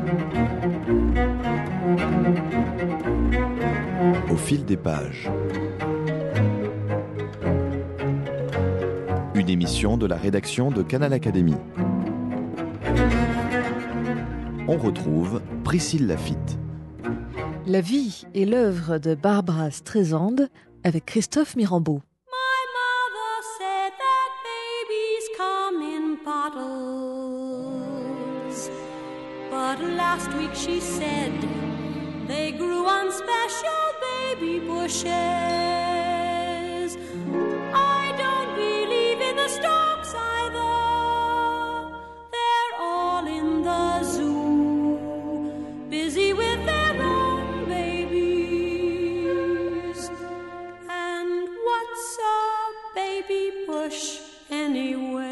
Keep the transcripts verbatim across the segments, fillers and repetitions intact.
Au fil des pages. Une émission de la rédaction de Canal Académie. On retrouve Priscille Laffitte. La vie et l'œuvre de Barbra Streisand avec Christophe Mirambeau. My mother said that babies come in bottles, but last week she said they grew on special baby bushes. I don't believe in the storks either. They're all in the zoo, busy with their own babies. And what's a baby bush anyway?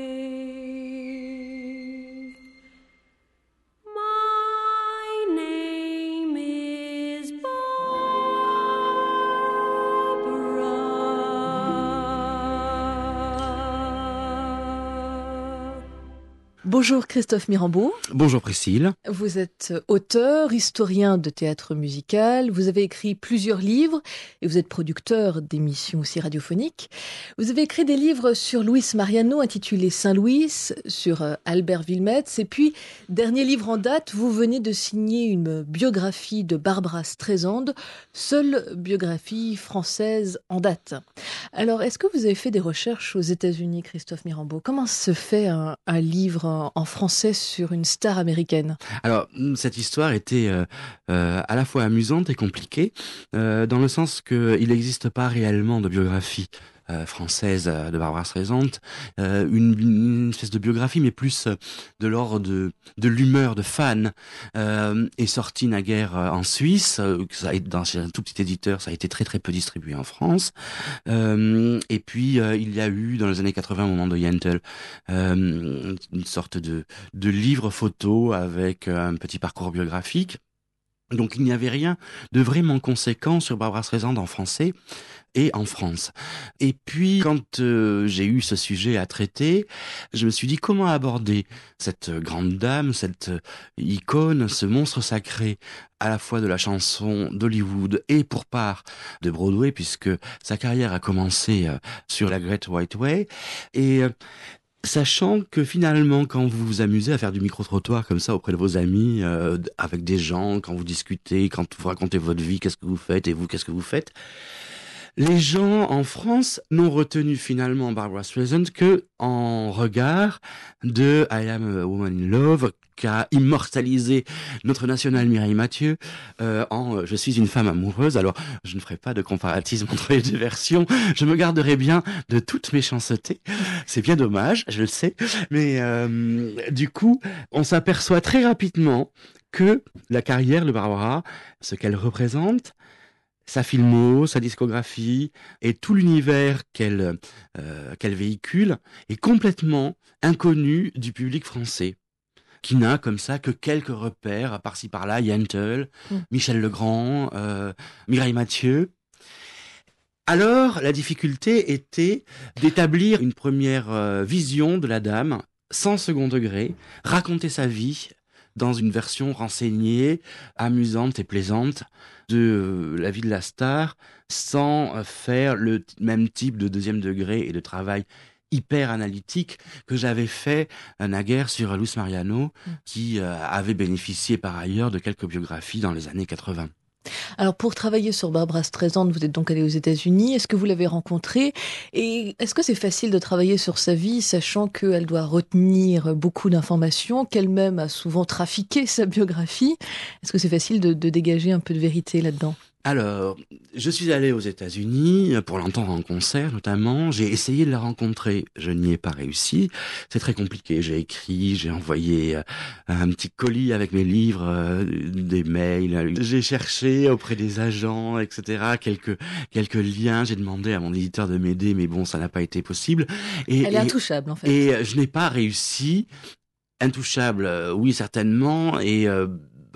My name is Barbara. Bonjour Christophe Mirambeau. Bonjour Priscille. Vous êtes auteur, historien de théâtre musical, vous avez écrit plusieurs livres et vous êtes producteur d'émissions aussi radiophoniques. Vous avez écrit des livres sur Luis Mariano intitulé Saint-Louis, sur euh, Albert Wilmetz et puis, dernier livre en date, vous venez de signer une biographie de Barbra Streisand, seule biographie française en date. Alors, est-ce que vous avez fait des recherches aux États-Unis, Christophe Mirambeau? Comment se fait un, un livre en, en français sur une star américaine? Alors, cette histoire était euh, euh, à la fois amusante et compliquée, euh, dans le sens qu'il n'existe pas réellement de biographie euh, française de Barbra Streisand, euh, une, une espèce de biographie, mais plus de l'ordre de, de l'humeur de fan, euh, est sortie naguère en Suisse, euh, ça a, dans chez un tout petit éditeur, ça a été très très peu distribué en France, euh, et puis euh, il y a eu dans les années quatre-vingts, au moment de Yentl, euh, une sorte de, de livre photo avec un petit parcours biographique. Donc il n'y avait rien de vraiment conséquent sur Barbra Streisand en français et en France. Et puis quand euh, j'ai eu ce sujet à traiter, je me suis dit comment aborder cette grande dame, cette icône, ce monstre sacré à la fois de la chanson d'Hollywood et pour part de Broadway, puisque sa carrière a commencé euh, sur la Great White Way. Et euh, sachant que finalement, quand vous vous amusez à faire du micro-trottoir comme ça auprès de vos amis, euh, avec des gens, quand vous discutez, quand vous racontez votre vie, qu'est-ce que vous faites et vous, qu'est-ce que vous faites, les gens en France n'ont retenu finalement Barbra Streisand que en regard de I Am a Woman in Love, qu'a immortalisé notre nationale Mireille Mathieu euh, en Je suis une femme amoureuse. Alors, je ne ferai pas de comparatisme entre les deux versions. Je me garderai bien de toute méchanceté. C'est bien dommage, je le sais. Mais euh, du coup, on s'aperçoit très rapidement que la carrière de Barbara, ce qu'elle représente, sa filmo, sa discographie et tout l'univers qu'elle euh, qu'elle véhicule est complètement inconnu du public français, qui n'a comme ça que quelques repères par-ci par-là, Yentl, mmh. Michel Legrand, euh, Mireille Mathieu. Alors, la difficulté était d'établir une première euh, vision de la dame, sans second degré, raconter sa vie dans une version renseignée, amusante et plaisante de euh, la vie de la star, sans euh, faire le t- même type de deuxième degré et de travail hyper analytique que j'avais fait euh, naguère sur Luis Mariano, mmh. qui euh, avait bénéficié par ailleurs de quelques biographies dans les années quatre-vingts. Alors, pour travailler sur Barbra Streisand, vous êtes donc allé aux États-Unis. Est-ce que vous l'avez rencontrée? Et est-ce que c'est facile de travailler sur sa vie, sachant qu'elle doit retenir beaucoup d'informations, qu'elle-même a souvent trafiqué sa biographie? Est-ce que c'est facile de, de dégager un peu de vérité là-dedans? Alors, je suis allé aux États-Unis pour l'entendre en concert notamment. J'ai essayé de la rencontrer, je n'y ai pas réussi. C'est très compliqué. J'ai écrit, j'ai envoyé euh, un petit colis avec mes livres, euh, des mails. J'ai cherché auprès des agents, et cetera. Quelques quelques liens. J'ai demandé à mon éditeur de m'aider, mais bon, ça n'a pas été possible. Et, Elle est intouchable en fait. Et je n'ai pas réussi. Intouchable, euh, oui certainement. Et euh,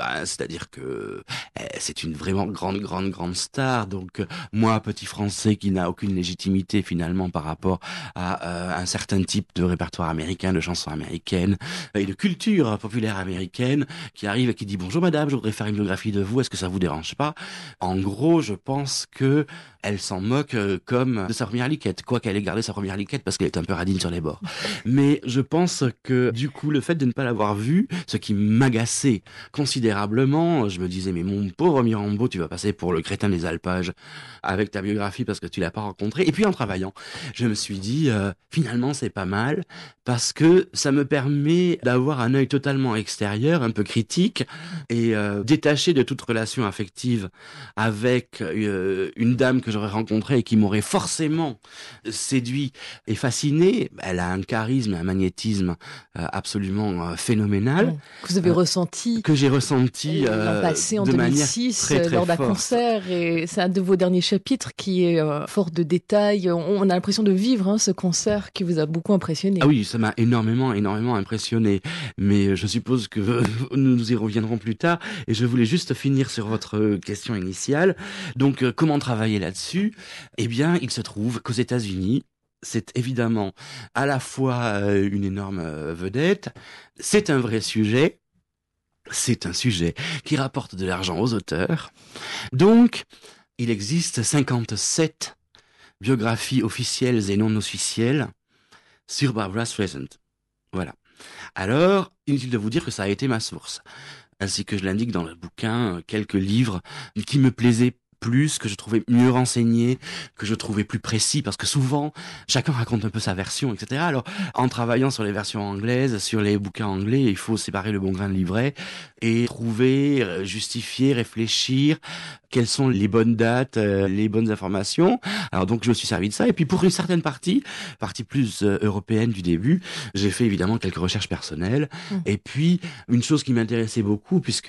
bah, c'est-à-dire que eh, c'est une vraiment grande, grande, grande star. Donc euh, moi, petit Français qui n'a aucune légitimité finalement par rapport à euh, un certain type de répertoire américain, de chansons américaines et de culture populaire américaine, qui arrive et qui dit bonjour madame, je voudrais faire une biographie de vous, est-ce que ça vous dérange pas? En gros, je pense que elle s'en moque euh, comme de sa première liquette, quoi qu'elle ait gardé sa première liquette parce qu'elle est un peu radine sur les bords. Mais je pense que du coup, le fait de ne pas l'avoir vue, ce qui m'agaçait considérablement, je me disais mais mon pauvre Mirambeau, tu vas passer pour le crétin des alpages avec ta biographie parce que tu l'as pas rencontré. Et puis en travaillant, je me suis dit euh, finalement c'est pas mal parce que ça me permet d'avoir un œil totalement extérieur, un peu critique et euh, détaché de toute relation affective avec euh, une dame que j'aurais rencontrée et qui m'aurait forcément séduit et fasciné. Elle a un charisme, un magnétisme euh, absolument euh, phénoménal. Que vous avez euh, ressenti. Que j'ai ressenti euh, l'an passé en de deux mille manière six très, très lors d'un forte. concert, et c'est un de vos derniers chapitres qui est euh, fort de détails. On, on a l'impression de vivre hein, ce concert qui vous a beaucoup impressionné. Ah oui, ça m'a énormément, énormément impressionné. Mais je suppose que nous y reviendrons plus tard. Et je voulais juste finir sur votre question initiale. Donc, euh, comment travailler là-dessus? Eh bien, il se trouve qu'aux États-Unis, c'est évidemment à la fois euh, une énorme euh, vedette, c'est un vrai sujet, c'est un sujet qui rapporte de l'argent aux auteurs. Donc, il existe cinquante-sept biographies officielles et non officielles sur Barbra Streisand. Voilà. Alors, inutile de vous dire que ça a été ma source. Ainsi que je l'indique dans le bouquin, quelques livres qui me plaisaient plus, que je trouvais mieux renseignés, que je trouvais plus précis, parce que souvent, chacun raconte un peu sa version, et cetera. Alors, en travaillant sur les versions anglaises, sur les bouquins anglais, il faut séparer le bon grain de l'ivraie et trouver, justifier, réfléchir quelles sont les bonnes dates, euh, les bonnes informations. Alors donc, je me suis servi de ça. Et puis, pour une certaine partie, partie plus euh, européenne du début, j'ai fait évidemment quelques recherches personnelles. Mmh. Et puis, une chose qui m'intéressait beaucoup, puisque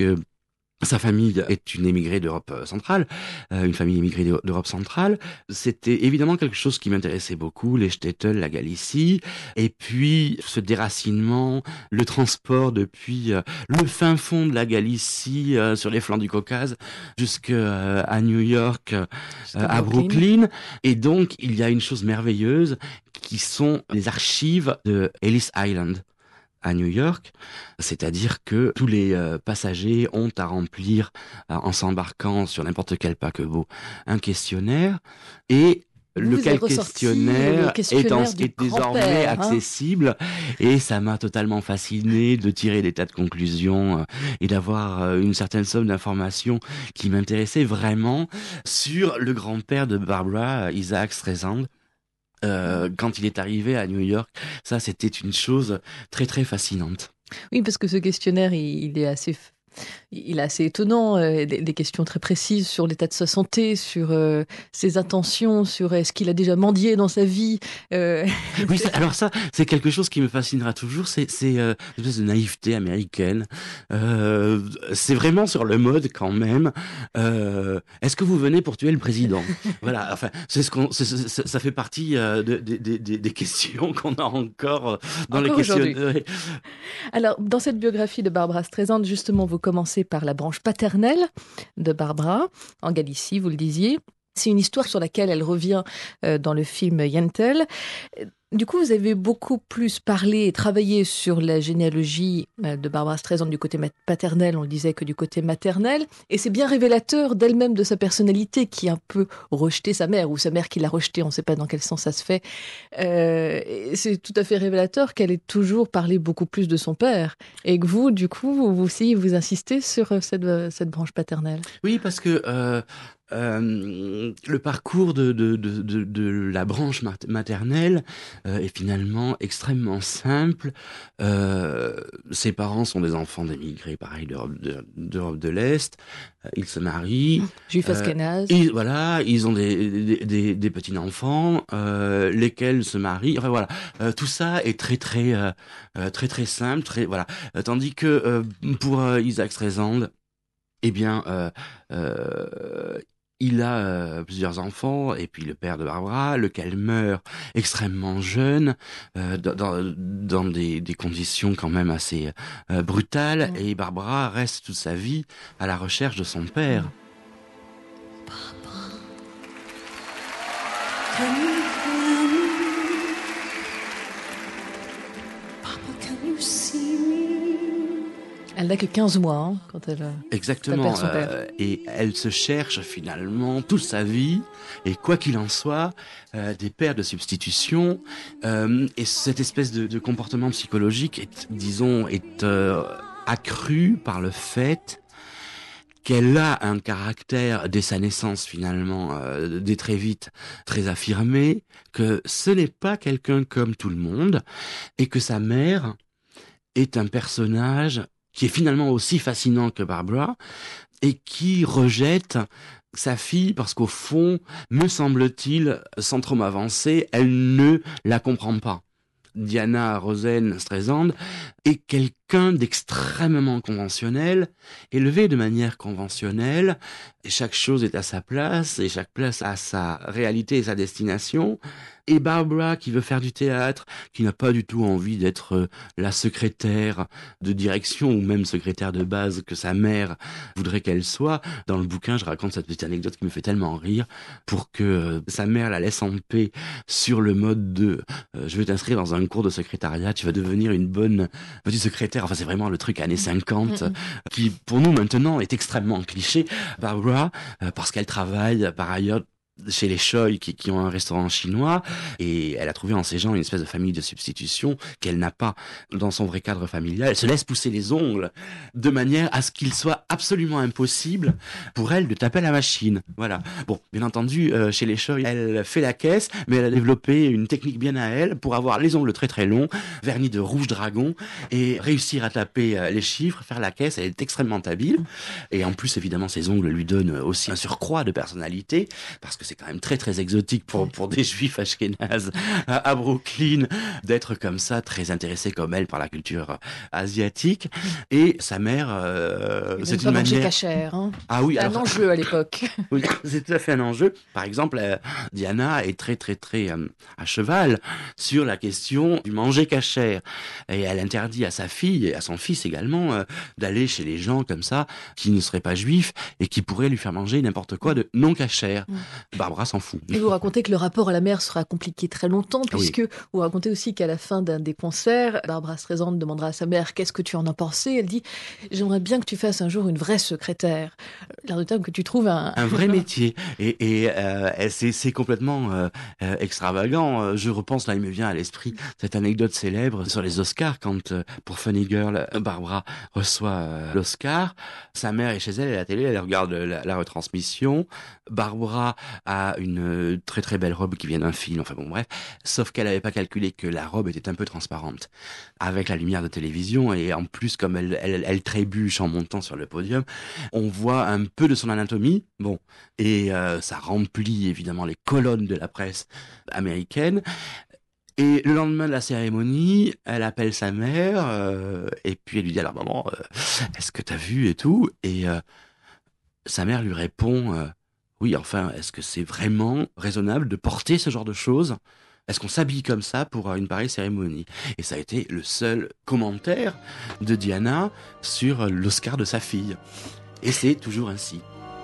sa famille est une émigrée d'Europe centrale, euh, une famille émigrée d'Europe centrale. C'était évidemment quelque chose qui m'intéressait beaucoup, les shtetl, la Galicie, et puis ce déracinement, le transport depuis euh, le fin fond de la Galicie, euh, sur les flancs du Caucase, jusqu'à euh, New York, euh, à Brooklyn. Et donc, il y a une chose merveilleuse qui sont les archives de Ellis Island à New York, c'est-à-dire que tous les euh, passagers ont à remplir, euh, en s'embarquant sur n'importe quel paquebot, un questionnaire, et Vous lequel questionnaire est, en, est désormais hein accessible, et ça m'a totalement fasciné de tirer des tas de conclusions euh, et d'avoir euh, une certaine somme d'informations qui m'intéressaient vraiment sur le grand-père de Barbra, Isaac Streisand. Euh, quand il est arrivé à New York, ça c'était une chose très très fascinante. Oui, parce que ce questionnaire, il, il est assez, il est assez étonnant. Euh, des, des questions très précises sur l'état de sa santé, sur euh, ses intentions, sur est-ce qu'il a déjà mendié dans sa vie. Euh... Oui, alors ça, c'est quelque chose qui me fascinera toujours. C'est, c'est euh, une espèce de naïveté américaine. Euh, c'est vraiment sur le mode quand même. Euh, est-ce que vous venez pour tuer le président? Voilà. Enfin, c'est ce qu'on, c'est, c'est, ça fait partie euh, de, de, de, de, des questions qu'on a encore dans encore les questions. Alors, dans cette biographie de Barbra Streisand, justement, vous commencez par la branche paternelle de Barbra, en Galicie, vous le disiez. C'est une histoire sur laquelle elle revient euh, dans le film Yentl. Du coup, vous avez beaucoup plus parlé et travaillé sur la généalogie de Barbra Streisand du côté paternel, on le disait, que du côté maternel. Et c'est bien révélateur d'elle-même, de sa personnalité, qui a un peu rejeté sa mère, ou sa mère qui l'a rejetée, on ne sait pas dans quel sens ça se fait. Euh, et c'est tout à fait révélateur qu'elle ait toujours parlé beaucoup plus de son père. Et que vous, du coup, vous aussi, vous insistez sur cette, cette branche paternelle. Oui, parce que... Euh... Euh, le parcours de, de, de, de, de la branche maternelle euh, est finalement extrêmement simple. Euh, ses parents sont des enfants d'émigrés, pareil, d'Europe de, d'Europe de l'Est. Euh, ils se marient. Juifs ashkénazes. Euh, voilà, ils ont des, des, des, des petits-enfants, euh, lesquels se marient. Enfin voilà, euh, tout ça est très très euh, très très simple, très voilà. Euh, tandis que euh, pour euh, Isaac Streisand, eh bien, euh, euh, il a euh, plusieurs enfants, et puis le père de Barbara, lequel meurt extrêmement jeune, euh, dans, dans, dans des, des conditions quand même assez euh, brutales, mmh. et Barbara reste toute sa vie à la recherche de son père. Barbara, can you hear me? Papa, can you see me? Elle n'a que quinze mois hein, quand elle Exactement, son père. Euh, et elle se cherche finalement toute sa vie, et quoi qu'il en soit, euh, des pères de substitution, euh, et cette espèce de, de comportement psychologique est, disons, est euh, accru par le fait qu'elle a un caractère dès sa naissance finalement, euh, dès très vite, très affirmé, que ce n'est pas quelqu'un comme tout le monde, et que sa mère est un personnage qui est finalement aussi fascinant que Barbara, et qui rejette sa fille parce qu'au fond, me semble-t-il, sans trop m'avancer, elle ne la comprend pas. Diana Rosen Streisand est quelqu'un d'extrêmement conventionnel, élevé de manière conventionnelle, et chaque chose est à sa place, et chaque place a sa réalité et sa destination. Et Barbara, qui veut faire du théâtre, qui n'a pas du tout envie d'être la secrétaire de direction ou même secrétaire de base que sa mère voudrait qu'elle soit. Dans le bouquin, je raconte cette petite anecdote qui me fait tellement rire, pour que sa mère la laisse en paix sur le mode de euh, je vais t'inscrire dans un cours de secrétariat, tu vas devenir une bonne petite secrétaire. Enfin, c'est vraiment le truc années cinquante, mmh. qui pour nous maintenant est extrêmement cliché. Barbara, euh, parce qu'elle travaille par ailleurs chez les Choi qui, qui ont un restaurant chinois, et elle a trouvé en ces gens une espèce de famille de substitution qu'elle n'a pas dans son vrai cadre familial. Elle se laisse pousser les ongles de manière à ce qu'il soit absolument impossible pour elle de taper à la machine. Voilà. Bon, bien entendu, euh, chez les Choi, elle fait la caisse, mais elle a développé une technique bien à elle pour avoir les ongles très très longs, vernis de rouge dragon, et réussir à taper euh, les chiffres, faire la caisse. Elle est extrêmement habile, et en plus évidemment ses ongles lui donnent aussi un surcroît de personnalité, parce que c'est quand même très très exotique pour pour des juifs ashkénazes à, à Brooklyn d'être comme ça, très intéressés comme elle par la culture asiatique. Et sa mère, euh, c'est une manière cachère, hein. Ah oui, c'est alors... un enjeu à l'époque. Oui, c'est tout à fait un enjeu. Par exemple, euh, Diana est très très très euh, à cheval sur la question du manger cachère, et elle interdit à sa fille et à son fils également euh, d'aller chez les gens comme ça qui ne seraient pas juifs et qui pourraient lui faire manger n'importe quoi de non cachère. Mm. Barbara s'en fout. Et vous racontez que le rapport à la mère sera compliqué très longtemps, puisque oui. vous racontez aussi qu'à la fin d'un des concerts, Barbara Streisand demandera à sa mère « Qu'est-ce que tu en as pensé ?» Elle dit « J'aimerais bien que tu fasses un jour une vraie secrétaire. » L'air de temps que tu trouves un... Un vrai métier. Et, et euh, c'est, c'est complètement euh, euh, extravagant. Je repense, là, il me vient à l'esprit cette anecdote célèbre sur les Oscars, quand, euh, pour Funny Girl, Barbara reçoit euh, l'Oscar. Sa mère est chez elle à la télé, elle regarde la, la retransmission. Barbara a une très très belle robe qui vient d'un film, enfin bon bref, sauf qu'elle n'avait pas calculé que la robe était un peu transparente avec la lumière de télévision, et en plus comme elle, elle, elle trébuche en montant sur le podium, on voit un peu de son anatomie, bon, et euh, ça remplit évidemment les colonnes de la presse américaine. Et le lendemain de la cérémonie, elle appelle sa mère, euh, et puis elle lui dit alors maman, euh, est-ce que t'as vu et tout, et euh, sa mère lui répond euh, oui, enfin, est-ce que c'est vraiment raisonnable de porter ce genre de choses ? Est-ce qu'on s'habille comme ça pour une pareille cérémonie ? Et ça a été le seul commentaire de Diana sur l'Oscar de sa fille. Et c'est toujours ainsi.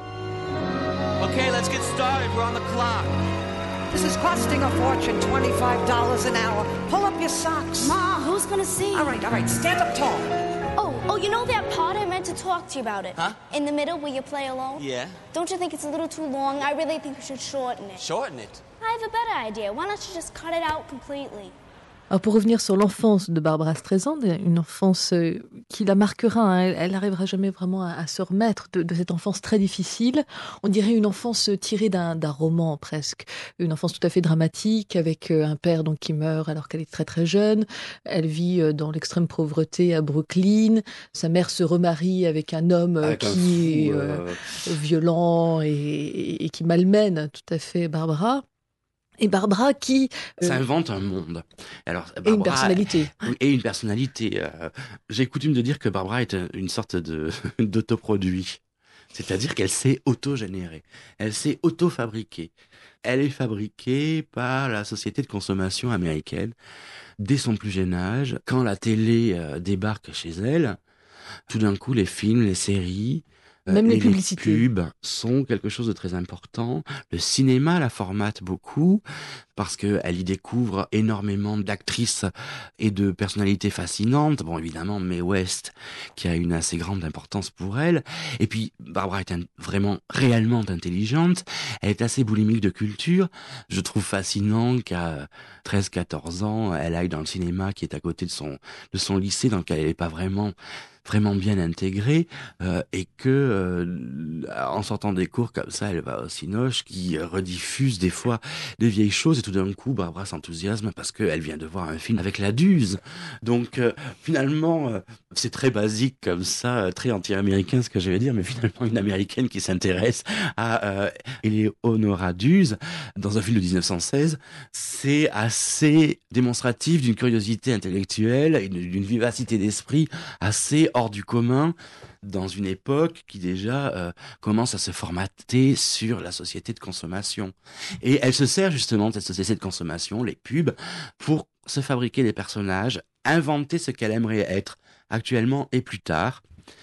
Okay, let's get started. We're on the clock. This is costing a fortune, twenty-five dollars an hour. Pull up your socks. Ma, who's gonna see? All right, all right, stand up tall. Oh, oh, you know that part? I meant to talk to you about it. Huh? In the middle where you play alone? Yeah. Don't you think it's a little too long? I really think we should shorten it. Shorten it? I have a better idea. Why don't you just cut it out completely? Alors pour revenir sur l'enfance de Barbara Streisand, une enfance qui la marquera, hein, elle n'arrivera jamais vraiment à, à se remettre de, de cette enfance très difficile. On dirait une enfance tirée d'un, d'un roman presque, une enfance tout à fait dramatique avec un père donc qui meurt alors qu'elle est très très jeune. Elle vit dans l'extrême pauvreté à Brooklyn. Sa mère se remarie avec un homme avec qui un fou, est euh, euh... violent et, et, et qui malmène tout à fait Barbara. Et Barbara qui... Euh, s'invente un monde. Alors, Barbara, et une personnalité. Et une personnalité. Euh, j'ai coutume de dire que Barbara est une sorte de, d'autoproduit. C'est-à-dire qu'elle s'est auto-générée, elle s'est auto-fabriquée. Elle est fabriquée par la société de consommation américaine dès son plus jeune âge. Quand la télé euh, débarque chez elle, tout d'un coup, les films, les séries, euh, Même les et publicités. les pubs sont quelque chose de très important. Le cinéma la formate beaucoup parce qu'elle y découvre énormément d'actrices et de personnalités fascinantes. Bon, évidemment, Mae West, qui a une assez grande importance pour elle. Et puis, Barbara est un- vraiment, réellement intelligente. Elle est assez boulimique de culture. Je trouve fascinant qu'à treize quatorze ans, elle aille dans le cinéma qui est à côté de son, de son lycée, dans lequel elle n'est pas vraiment vraiment bien intégrée, euh, et que euh, en sortant des cours comme ça, elle va au Cinoche qui euh, rediffuse des fois des vieilles choses, et tout d'un coup, Barbara s'enthousiasme parce qu'elle vient de voir un film avec la Duse. Donc euh, finalement, euh, c'est très basique comme ça, euh, très anti-américain ce que je vais dire, mais finalement une américaine qui s'intéresse à euh, Eleonora Duse dans un film de dix-neuf cent seize, c'est assez démonstratif d'une curiosité intellectuelle et d'une vivacité d'esprit assez hors du commun dans une époque qui déjà euh, commence à se formater sur la société de consommation. Et elle se sert justement de cette société de consommation, les pubs, pour se fabriquer des personnages, inventer ce qu'elle aimerait être actuellement et plus tard.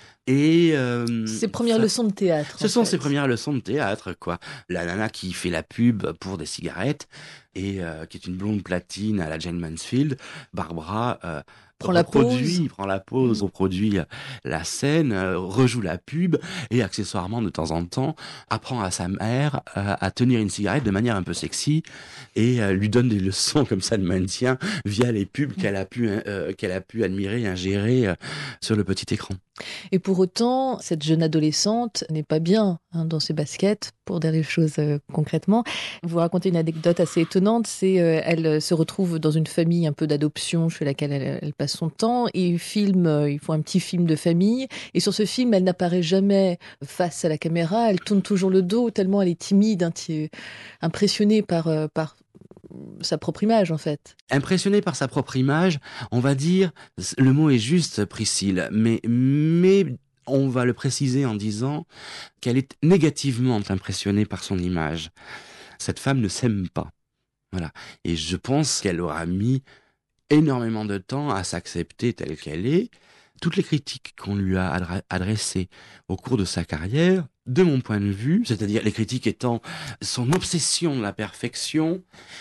Et euh, Ses premières ça- leçons de théâtre. ce en sont fait. ses premières leçons de théâtre, quoi. La nana qui fait la pub pour des cigarettes et euh, qui est une blonde platine à la Jane Mansfield, Barbara euh, Prend la reproduit, pause. prend la pause, reproduit euh, la scène, euh, rejoue la pub et accessoirement de temps en temps apprend à sa mère euh, à tenir une cigarette de manière un peu sexy et euh, lui donne des leçons comme ça de maintien via les pubs qu'elle a pu euh, qu'elle a pu admirer et ingérer euh, sur le petit écran. Et pour autant, cette jeune adolescente n'est pas bien hein, dans ses baskets, pour dire les choses euh, concrètement. Vous racontez une anecdote assez étonnante, c'est euh, elle euh, se retrouve dans une famille un peu d'adoption chez laquelle elle, elle passe son temps, et ils filment, euh, ils font un petit film de famille, et sur ce film, elle n'apparaît jamais face à la caméra, elle tourne toujours le dos, tellement elle est timide, inti- impressionnée par, euh, par sa propre image en fait. Impressionnée par sa propre image, on va dire, le mot est juste, Priscille, mais, mais on va le préciser en disant qu'elle est négativement impressionnée par son image. Cette femme ne s'aime pas. Voilà. Et je pense qu'elle aura mis énormément de temps à s'accepter telle qu'elle est. Toutes les critiques qu'on lui a adra- adressées au cours de sa carrière, de mon point de vue, c'est-à-dire les critiques étant son obsession de la perfection,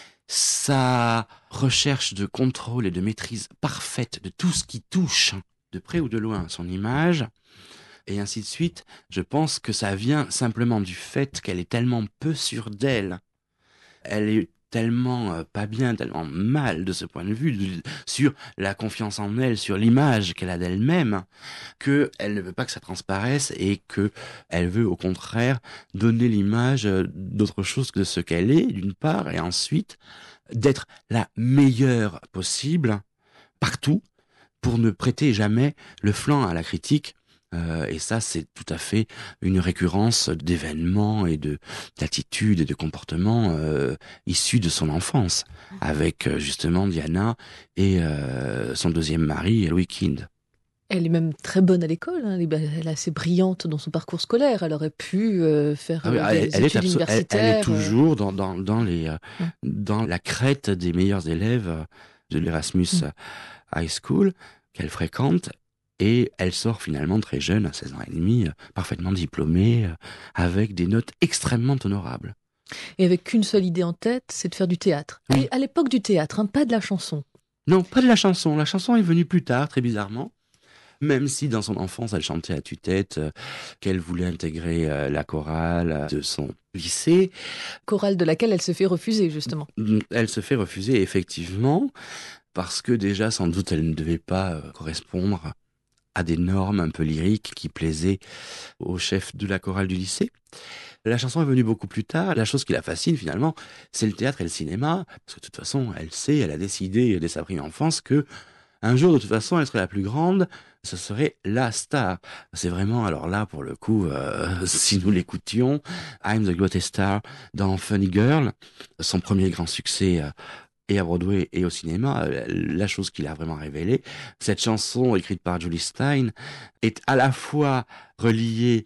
sa recherche de contrôle et de maîtrise parfaite de tout ce qui touche de près ou de loin son image, et ainsi de suite, je pense que ça vient simplement du fait qu'elle est tellement peu sûre d'elle. Elle est tellement euh, pas bien, tellement mal de ce point de vue, de- sur la confiance en elle, sur l'image qu'elle a d'elle-même, que elle ne veut pas que ça transparaisse et que elle veut au contraire donner l'image euh, d'autre chose que de ce qu'elle est, d'une part, et ensuite d'être la meilleure possible partout pour ne prêter jamais le flanc à la critique. Euh, et ça, c'est tout à fait une récurrence d'événements et de d'attitudes et de comportements euh, issus de son enfance, avec euh, justement Diana et euh, son deuxième mari, Louis Kind. Elle est même très bonne à l'école, hein. Elle est elle est assez brillante dans son parcours scolaire. Elle aurait pu euh, faire Ah oui, euh, elle, des elle est études abso- elle- universitaires. elle est euh. toujours dans, dans, dans, les, euh, Ouais. dans la crête des meilleurs élèves euh, de l'Erasmus Mm. High School qu'elle fréquente. Et elle sort finalement très jeune, à seize ans et demi, euh, parfaitement diplômée, euh, avec des notes extrêmement honorables. Et avec qu'une seule idée en tête, c'est de faire du théâtre. Oui. Et à l'époque du théâtre, hein, pas de la chanson. Non, pas de la chanson. La chanson est venue plus tard, très bizarrement. Même si dans son enfance, elle chantait à tue-tête, euh, qu'elle voulait intégrer euh, la chorale de son lycée. Chorale de laquelle elle se fait refuser, justement. Elle se fait refuser, effectivement, parce que déjà, sans doute, elle ne devait pas euh, correspondre à des normes un peu lyriques qui plaisaient au chef de la chorale du lycée. La chanson est venue beaucoup plus tard. La chose qui la fascine, finalement, c'est le théâtre et le cinéma. Parce que de toute façon, elle sait, elle a décidé dès sa première enfance que un jour, de toute façon, elle serait la plus grande. Ce serait la star. C'est vraiment, alors là, pour le coup, euh, si nous l'écoutions, I'm the Greatest Star dans Funny Girl, son premier grand succès euh, et à Broadway et au cinéma, euh, la chose qu'il a vraiment révélée, cette chanson écrite par Julie Stein est à la fois reliée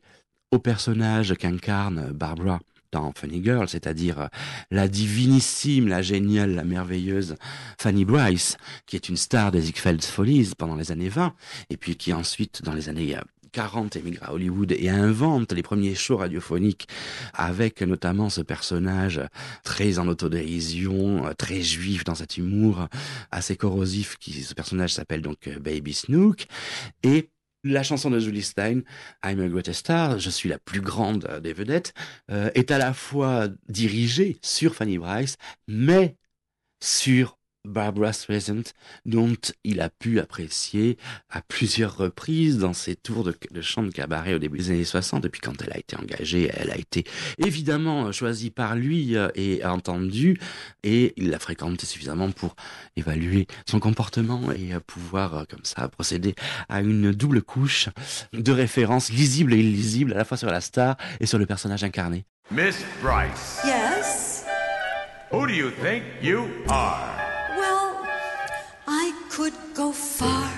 au personnage qu'incarne Barbara dans Funny Girl, c'est-à-dire la divinissime, la géniale, la merveilleuse Fanny Brice, qui est une star des Ziegfeld Follies pendant les années vingt, et puis qui ensuite, dans les années quarante, émigre à Hollywood et invente les premiers shows radiophoniques avec notamment ce personnage très en autodérision, très juif dans cet humour assez corrosif, qui, ce personnage s'appelle donc Baby Snook, et la chanson de Julie Stein, I'm a Greatest Star, je suis la plus grande des vedettes, euh, est à la fois dirigée sur Fanny Brice, mais sur Barbara Streisand, dont il a pu apprécier à plusieurs reprises dans ses tours de, de chant de cabaret au début des années soixante. Depuis quand elle a été engagée, elle a été évidemment choisie par lui et entendue, et il l'a fréquentée suffisamment pour évaluer son comportement et pouvoir comme ça procéder à une double couche de références lisibles et illisibles à la fois sur la star et sur le personnage incarné. Miss Brice. Yes? Who do you think you are? Well, I could go far,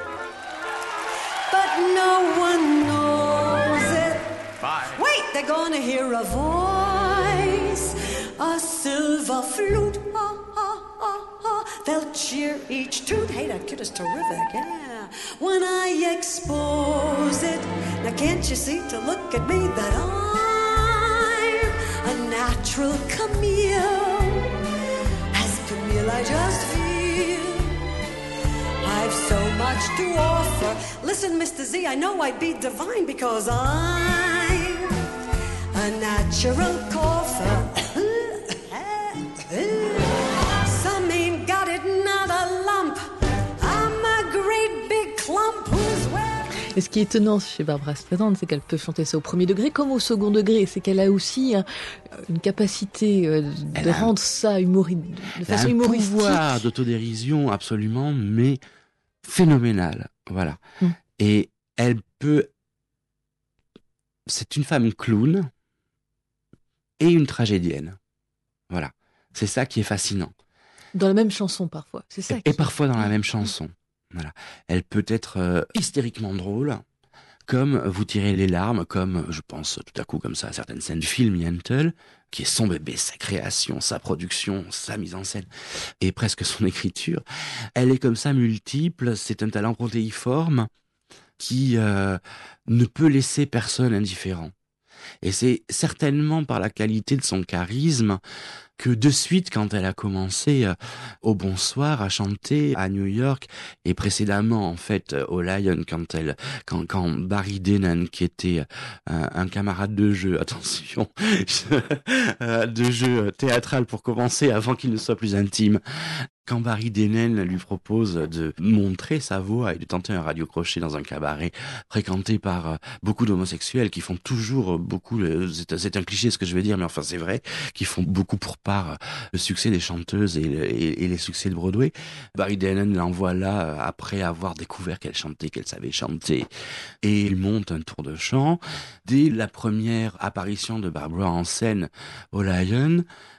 but no one knows it. Bye. Wait, they're gonna hear a voice, a silver flute. Ha, ha, ha, ha. They'll cheer each toot. Hey, that kid is terrific, yeah. When I expose it, now can't you see to look at me that I'm a natural Camille? I just feel I've so much to offer. Listen, Mister Z, I know I'd be divine because I'm a natural cougher. Some ain't got it, not a lump. I'm a great big clump who's where. Et ce qui est étonnant chez Barbara Streisand, c'est qu'elle peut chanter ça au premier degré comme au second degré. C'est qu'elle a aussi hein, une capacité euh, de rendre ça humori- de façon humoristique. Elle a un pouvoir d'autodérision absolument, mais phénoménal. Voilà. Hum. Et elle peut... C'est une femme clown et une tragédienne. Voilà. C'est ça qui est fascinant. Dans la même chanson, parfois. C'est ça. Et, qui... et parfois dans la même chanson. Voilà. Elle peut être euh, hystériquement drôle, comme vous tirez les larmes, comme, je pense tout à coup comme ça à certaines scènes du film Yentl, qui est son bébé, sa création, sa production, sa mise en scène, et presque son écriture. Elle est comme ça multiple, c'est un talent protéiforme qui euh, ne peut laisser personne indifférent. Et c'est certainement par la qualité de son charisme que de suite, quand elle a commencé euh, au Bonsoir à chanter à New York, et précédemment en fait au Lion, quand elle, quand, quand Barry Dennen, qui était euh, un camarade de jeu, attention, euh, de jeu théâtral pour commencer, avant qu'il ne soit plus intime, quand Barry Dennen lui propose de montrer sa voix et de tenter un radio-crochet dans un cabaret fréquenté par euh, beaucoup d'homosexuels qui font toujours beaucoup, euh, c'est, c'est un cliché ce que je vais dire, mais enfin c'est vrai, qui font beaucoup pour part euh, le succès des chanteuses et, et, et les succès de Broadway. Barry Dennen l'envoie là euh, après avoir découvert qu'elle chantait, qu'elle savait chanter, et il monte un tour de chant. Dès la première apparition de Barbara en scène au Lion,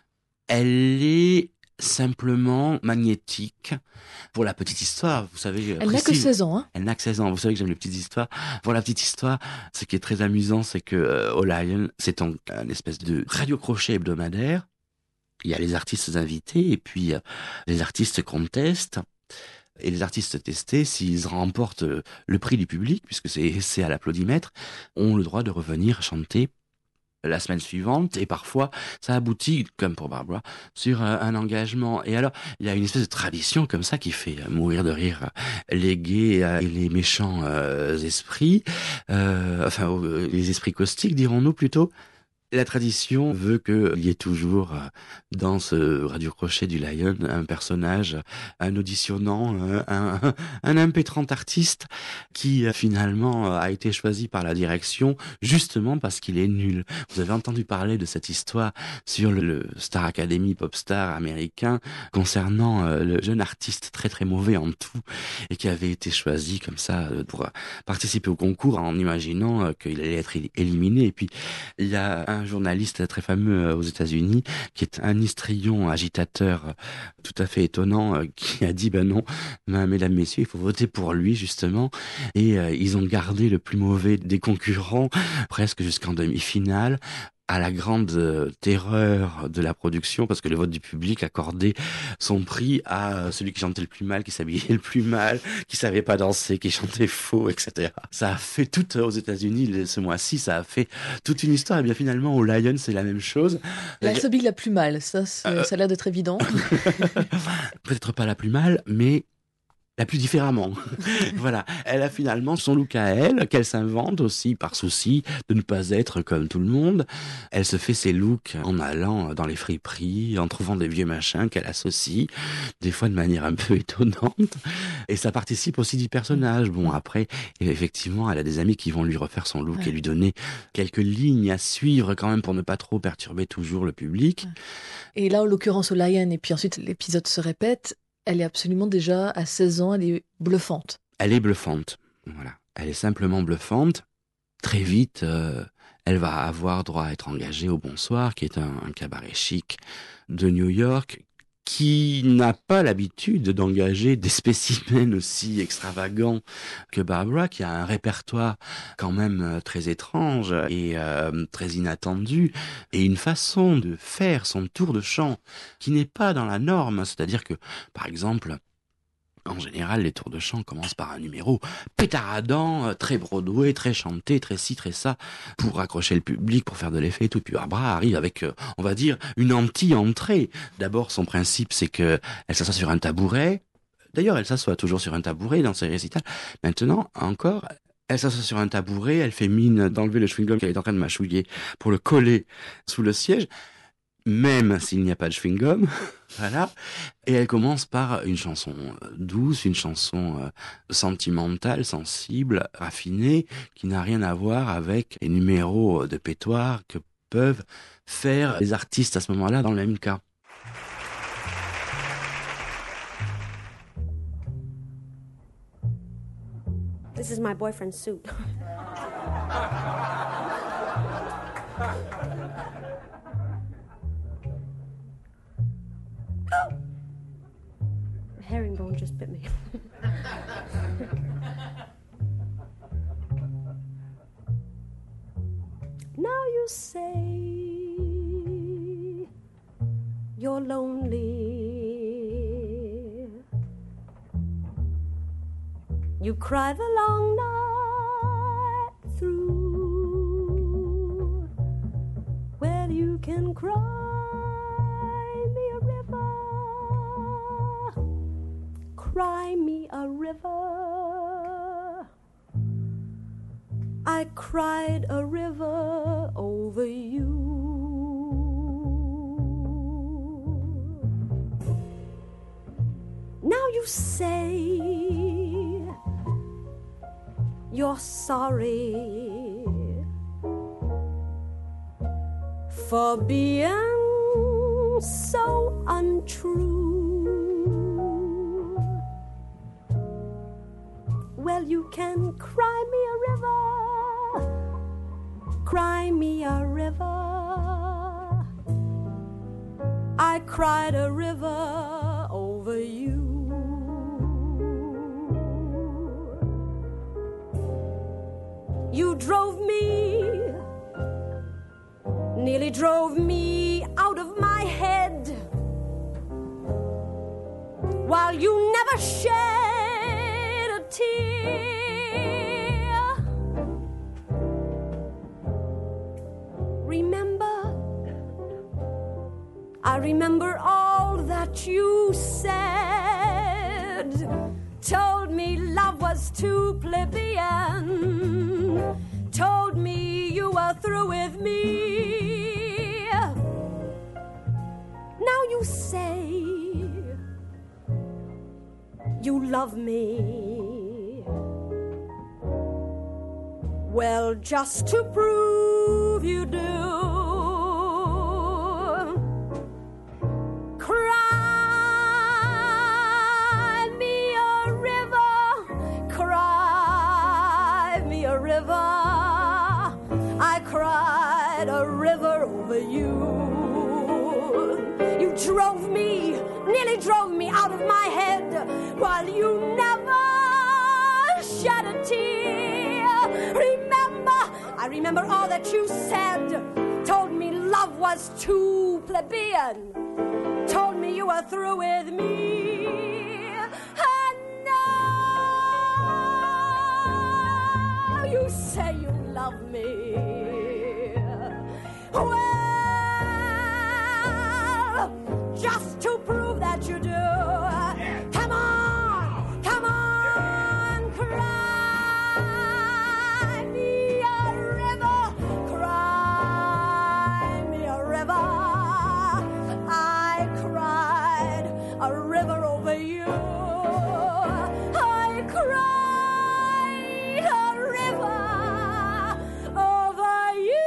elle est simplement magnétique. Pour la petite histoire, vous savez... Elle n'a que seize ans. Hein. Elle n'a que seize ans. Vous savez que j'aime les petites histoires. Pour la petite histoire, ce qui est très amusant, c'est que euh, au Lion, c'est un, un espèce de radio-crochet hebdomadaire. Il y a les artistes invités et puis euh, les artistes contestent. Et les artistes testés, s'ils remportent le prix du public, puisque c'est, c'est à l'applaudimètre, ont le droit de revenir chanter la semaine suivante, et parfois ça aboutit, comme pour Barbara, sur un, un engagement. Et alors, il y a une espèce de tradition comme ça qui fait mourir de rire les gays et les méchants euh, esprits, euh, enfin euh, les esprits caustiques, dirons-nous plutôt. La tradition veut qu'il y ait toujours dans ce radio-crochet du Lion un personnage, un auditionnant, un, un, un impétrant artiste qui finalement a été choisi par la direction justement parce qu'il est nul. Vous avez entendu parler de cette histoire sur le, le Star Academy Popstar américain concernant le jeune artiste très très mauvais en tout et qui avait été choisi comme ça pour participer au concours en imaginant qu'il allait être éliminé. Et puis il y a un un journaliste très fameux aux États-Unis, qui est un histrion agitateur tout à fait étonnant, qui a dit, ben non, mesdames, messieurs, il faut voter pour lui, justement. Et euh, ils ont gardé le plus mauvais des concurrents, presque jusqu'en demi-finale, à la grande euh, terreur de la production, parce que le vote du public accordait son prix à celui qui chantait le plus mal, qui s'habillait le plus mal, qui savait pas danser, qui chantait faux, et cetera. Ça a fait tout aux États-Unis ce mois-ci, ça a fait toute une histoire. Et bien finalement, au Lion, c'est la même chose. Elle s'habille la plus mal, ça, euh... ça a l'air d'être évident. Peut-être pas la plus mal, mais la plus différemment. Voilà. Elle a finalement son look à elle, qu'elle s'invente aussi par souci de ne pas être comme tout le monde. Elle se fait ses looks en allant dans les friperies, en trouvant des vieux machins qu'elle associe, des fois de manière un peu étonnante. Et ça participe aussi du personnage. Bon, après, effectivement, elle a des amis qui vont lui refaire son look ouais. et lui donner quelques lignes à suivre quand même pour ne pas trop perturber toujours le public. Et là, en l'occurrence, au Lion, et puis ensuite l'épisode se répète, elle est absolument déjà, à seize ans, elle est bluffante. Elle est bluffante, voilà. Elle est simplement bluffante. Très vite, euh, elle va avoir droit à être engagée au Bonsoir, qui est un, un cabaret chic de New York, qui n'a pas l'habitude d'engager des spécimens aussi extravagants que Barbara, qui a un répertoire quand même très étrange et euh, très inattendu, et une façon de faire son tour de chant qui n'est pas dans la norme. C'est-à-dire que, par exemple, en général, les tours de chant commencent par un numéro pétaradant, très Broadway, très chanté, très ci, très ça, pour accrocher le public, pour faire de l'effet et tout. Puis Barbara arrive avec, on va dire, une anti-entrée. D'abord, son principe, c'est que elle s'assoit sur un tabouret. D'ailleurs, elle s'assoit toujours sur un tabouret dans ses récitals. Maintenant, encore, elle s'assoit sur un tabouret, elle fait mine d'enlever le chewing-gum qu'elle est en train de mâchouiller pour le coller sous le siège, même s'il n'y a pas de chewing-gum. Voilà. Et elle commence par une chanson douce, une chanson euh, sentimentale, sensible, raffinée, qui n'a rien à voir avec les numéros de pétoire que peuvent faire les artistes à ce moment-là dans le même cas. This is my boyfriend's suit. Oh! A herringbone just bit me. Now you say you're lonely. You cry the long night through. Well, you can cry. Cry me a river. I cried a river over you. Now you say you're sorry for being so untrue. Well, you can cry me a river, cry me a river. I cried a river over you. You drove me, nearly drove me out of my head, while you never shed a tear. Remember, I remember all that you said, told me love was too plebeian, told me you were through with me. Now you say you love me. Well, just to prove you do, cry me a river, cry me a river. I cried cried a river over you. You drove me, nearly drove me out of my head, while you never shed a tear. Remember, I remember all that you said. Told me love was too plebeian. Told me you were through with me. And now you say you love me. Well, just to prove that you do, come on, come on, cry me a river, cry me a river. I cried a river over you. I cried a river over you.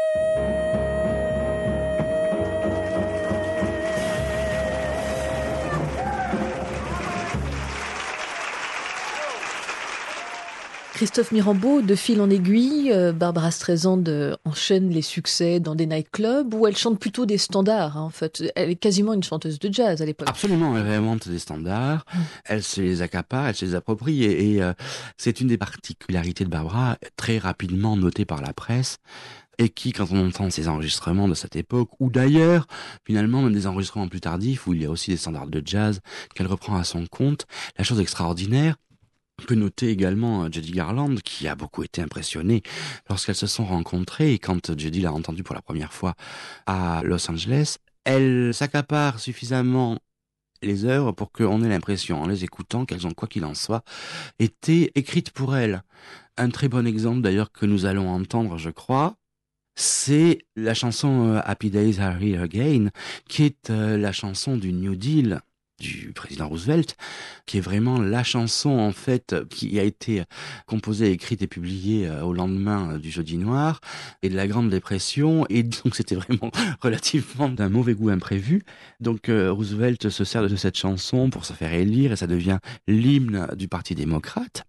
Christophe Mirambeau, de fil en aiguille, euh, Barbara Streisand euh, enchaîne les succès dans des nightclubs où elle chante plutôt des standards. Hein, en fait, elle est quasiment une chanteuse de jazz à l'époque. Absolument, elle réinvente des standards, mmh. elle se les accapare, elle se les approprie, et, et euh, c'est une des particularités de Barbara, très rapidement notée par la presse, et qui, quand on entend ces enregistrements de cette époque, ou d'ailleurs, finalement, même des enregistrements plus tardifs, où il y a aussi des standards de jazz qu'elle reprend à son compte, la chose extraordinaire, on peut noter également Judy Garland, qui a beaucoup été impressionnée lorsqu'elles se sont rencontrées, et quand Judy l'a entendue pour la première fois à Los Angeles, elle s'accapare suffisamment les œuvres pour qu'on ait l'impression, en les écoutant, qu'elles ont, quoi qu'il en soit, été écrites pour elle. Un très bon exemple d'ailleurs que nous allons entendre, je crois, c'est la chanson Happy Days Are Here Again, qui est la chanson du New Deal du président Roosevelt, qui est vraiment la chanson en fait qui a été composée, écrite et publiée au lendemain du Jeudi Noir et de la Grande Dépression, et donc c'était vraiment relativement d'un mauvais goût imprévu. Donc euh, Roosevelt se sert de cette chanson pour se faire élire et ça devient l'hymne du Parti démocrate.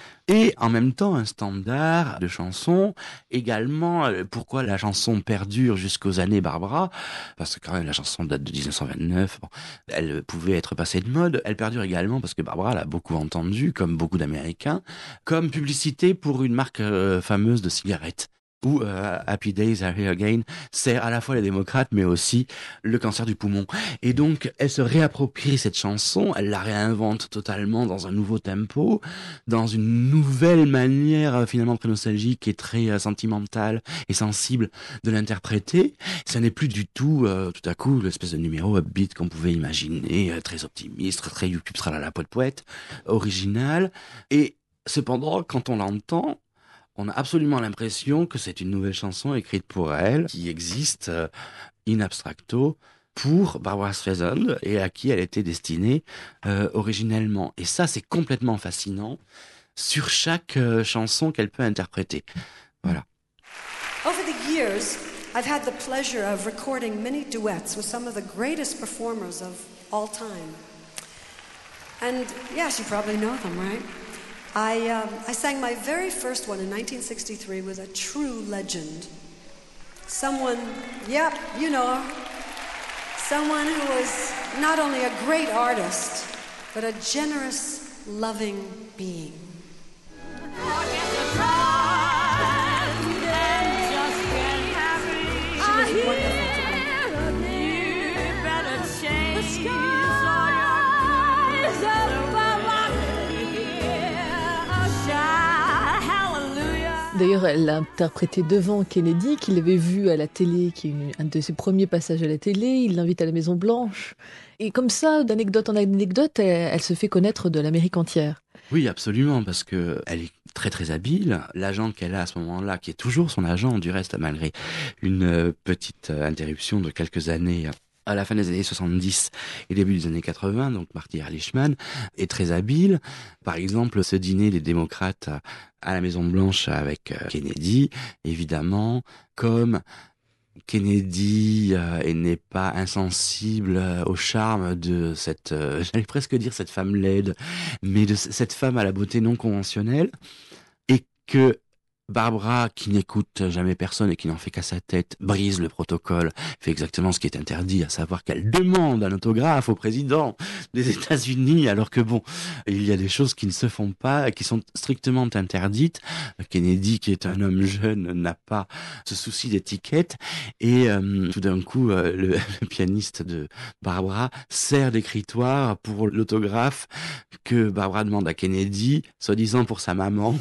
Et en même temps, un standard de chanson. Également, pourquoi la chanson perdure jusqu'aux années Barbara? Parce que quand même, la chanson date de dix-neuf cent vingt-neuf. Bon, elle pouvait être passée de mode. Elle perdure également parce que Barbara l'a beaucoup entendue, comme beaucoup d'Américains, comme publicité pour une marque euh, fameuse de cigarettes. Où euh, Happy Days Are Here Again sert à la fois les démocrates mais aussi le cancer du poumon. Et donc elle se réapproprie cette chanson, elle la réinvente totalement dans un nouveau tempo, dans une nouvelle manière euh, finalement très nostalgique et très euh, sentimentale et sensible de l'interpréter. Ça n'est plus du tout euh, tout à coup l'espèce de numéro upbeat qu'on pouvait imaginer, euh, très optimiste, très YouTube sera la poète poète, original. Et cependant quand on l'entend, on a absolument l'impression que c'est une nouvelle chanson écrite pour elle, qui existe euh, in abstracto pour Barbara Streisand et à qui elle était destinée euh, originellement. Et ça, c'est complètement fascinant sur chaque euh, chanson qu'elle peut interpréter. Voilà. Over the years, I've had the pleasure of recording many duets with some of the greatest performers of all time. And yes, you probably know them, right? I, um, I sang my very first one in nineteen sixty-three with a true legend. Someone, yep, you know her. Someone who was not only a great artist, but a generous, loving being. She was wonderful to me. D'ailleurs, elle l'a interprété devant Kennedy, qu'il avait vu à la télé, qui est une, un de ses premiers passages à la télé. Il l'invite à la Maison Blanche. Et comme ça, d'anecdote en anecdote, elle, elle se fait connaître de l'Amérique entière. Oui, absolument, parce que elle est très très habile. L'agent qu'elle a à ce moment-là, qui est toujours son agent, du reste, malgré une petite interruption de quelques années à la fin des années soixante-dix et début des années quatre-vingts, donc Marty Ehrlichman, est très habile. Par exemple, ce dîner des démocrates à la Maison-Blanche avec Kennedy, évidemment, comme Kennedy euh, et n'est pas insensible euh, au charme de cette, euh, j'allais presque dire cette femme laide, mais de c- cette femme à la beauté non conventionnelle, et que Barbara, qui n'écoute jamais personne et qui n'en fait qu'à sa tête, brise le protocole, fait exactement ce qui est interdit, à savoir qu'elle demande un autographe au président des États-Unis, alors que bon, il y a des choses qui ne se font pas, qui sont strictement interdites. Kennedy, qui est un homme jeune, n'a pas ce souci d'étiquette, et euh, tout d'un coup, euh, le, le pianiste de Barbara sert d'écritoire pour l'autographe que Barbara demande à Kennedy, soi-disant pour sa maman,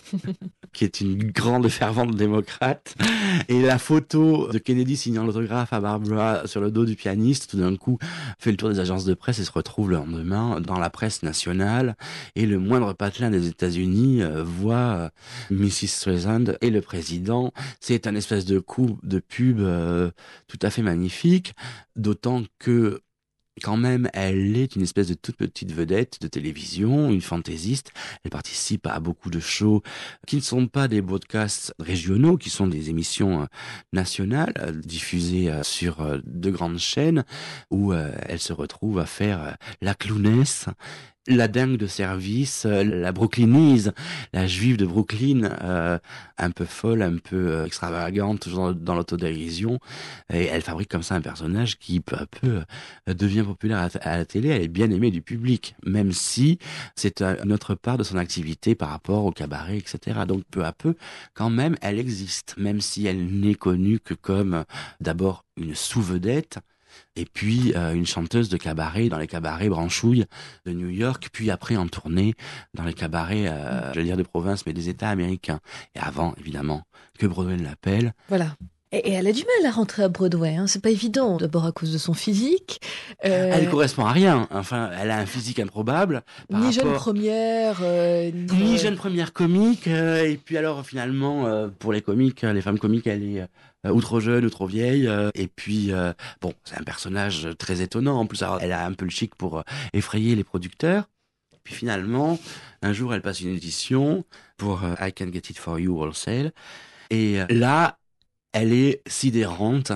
qui est une grande fervente démocrate. Et la photo de Kennedy signant l'autographe à Barbara sur le dos du pianiste, tout d'un coup, fait le tour des agences de presse et se retrouve le lendemain dans la presse nationale. Et le moindre patelin des États-Unis euh, voit euh, missus Streisand et le président. C'est un espèce de coup de pub euh, tout à fait magnifique, d'autant que quand même, elle est une espèce de toute petite vedette de télévision, une fantaisiste. Elle participe à beaucoup de shows qui ne sont pas des broadcasts régionaux, qui sont des émissions nationales diffusées sur de grandes chaînes où elle se retrouve à faire la clownesse, la dingue de service, la brooklynise, la juive de Brooklyn, euh, un peu folle, un peu euh, extravagante, toujours dans l'autodérision. Et elle fabrique comme ça un personnage qui, peu à peu, euh, devient populaire à, à la télé. Elle est bien aimée du public, même si c'est une autre part de son activité par rapport au cabaret, et cetera. Donc, peu à peu, quand même, elle existe, même si elle n'est connue que comme, euh, d'abord, une sous-vedette, et puis euh, une chanteuse de cabaret dans les cabarets branchouilles de New York, puis après en tournée dans les cabarets, euh, je veux dire de province, mais des États américains. Et avant, évidemment, que Broadway ne l'appelle. Voilà. Et elle a du mal à rentrer à Broadway, hein. C'est pas évident, d'abord à cause de son physique. Euh... Elle ne correspond à rien. Enfin, elle a un physique improbable. Par ni rapport... jeune première, euh, ni... ni jeune première comique. Euh, et puis alors, finalement, euh, pour les comiques, les femmes comiques, elle est euh, ou trop jeune ou trop vieille. Euh, et puis, euh, bon, c'est un personnage très étonnant. En plus, alors, elle a un peu le chic pour euh, effrayer les producteurs. Puis finalement, un jour, elle passe une édition pour euh, I Can Get It For You Wholesale. Et euh, là, elle est sidérante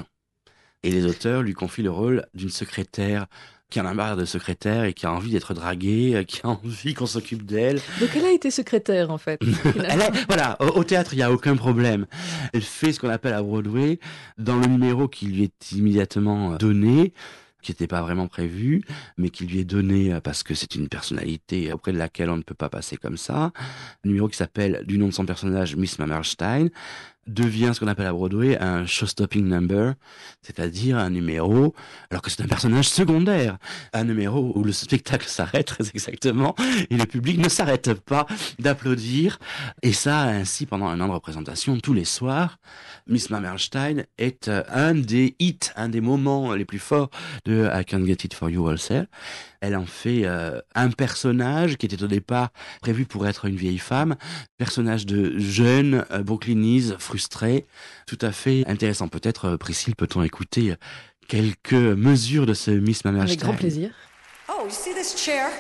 et les auteurs lui confient le rôle d'une secrétaire qui en a marre de secrétaire et qui a envie d'être draguée, qui a envie qu'on s'occupe d'elle. Donc elle a été secrétaire en fait. Elle est, voilà, au, au théâtre, il n'y a aucun problème. Elle fait ce qu'on appelle à Broadway, dans le numéro qui lui est immédiatement donné, qui n'était pas vraiment prévu, mais qui lui est donné parce que c'est une personnalité auprès de laquelle on ne peut pas passer comme ça. Un numéro qui s'appelle, du nom de son personnage, Miss Hammerstein, devient ce qu'on appelle à Broadway un show-stopping number, c'est-à-dire un numéro, alors que c'est un personnage secondaire, un numéro où le spectacle s'arrête très exactement et le public ne s'arrête pas d'applaudir. Et ça, ainsi, pendant un an de représentation, tous les soirs, Miss Hammerstein est un des hits, un des moments les plus forts de I Can't Get It For You Wholesale. Elle en fait euh, un personnage qui était au départ prévu pour être une vieille femme, personnage de jeune, euh, brooklynise, frustré, tout à fait intéressant. Peut-être, euh, Priscille, peut-on écouter quelques mesures de ce Miss Hammerstein? Avec grand plaisir. Oh, you see this chair?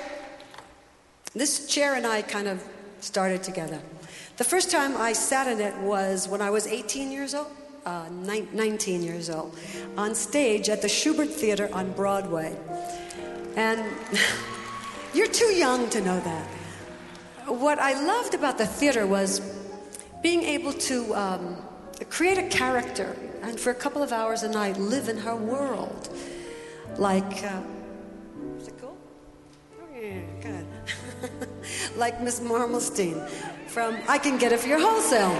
This chair and I kind of started together. The first time I sat in it was when I was eighteen years old, uh, nineteen years old, on stage at the Schubert Theater on Broadway. And you're too young to know that. What I loved about the theater was being able to um, create a character and for a couple of hours a night live in her world. Like, uh, is it cool? Oh, yeah, good. Like Miss Marmelstein from I Can Get It For You Wholesale.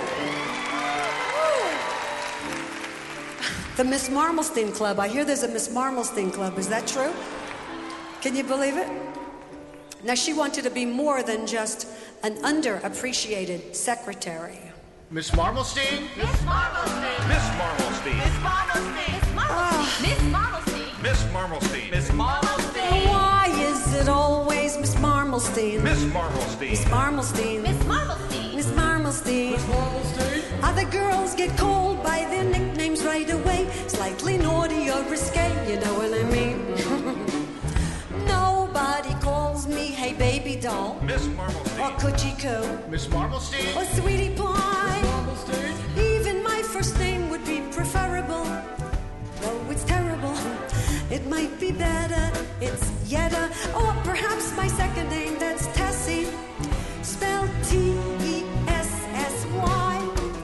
The Miss Marmelstein Club. I hear there's a Miss Marmelstein Club. Is that true? Can you believe it? Now, she wanted to be more than just an underappreciated secretary. Miss Marmelstein? Miss Marmelstein. Miss Marmelstein. Miss Marmelstein. Miss Marmelstein. Miss Marmelstein. Miss Marmelstein. Why is it always Miss Marmelstein? Miss Marmelstein. Miss Marmelstein. Miss Marmelstein. Miss Marmelstein. Miss Marmelstein. Other girls get called by their nicknames right away. Slightly naughty or risque, you know what I mean? Nobody calls me, hey baby doll. Miss Marmelstein. Or coochie coo. Miss Marmelstein. Or sweetie pie. Miss Marmelstein. Even my first name would be preferable. Though it's terrible, it might be better. It's Yetta. Or perhaps my second name, that's Tessie. Spelled T E S S Y.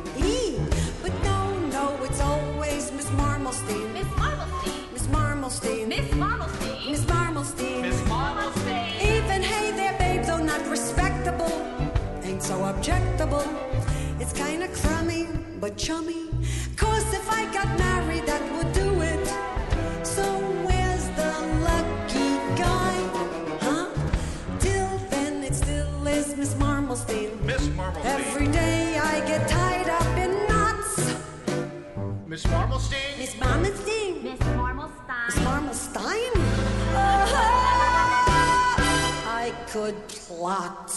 chummy. 'Cause if I got married, that would do it. So where's the lucky guy? Huh? Till then, it still is Miss Marmalstein. Miss Marmalstein. Every day I get tied up in knots. Miss Marmalstein. Miss Marmalstein. Miss Marmalstein. Miss Marmalstein? Oh, I could plot.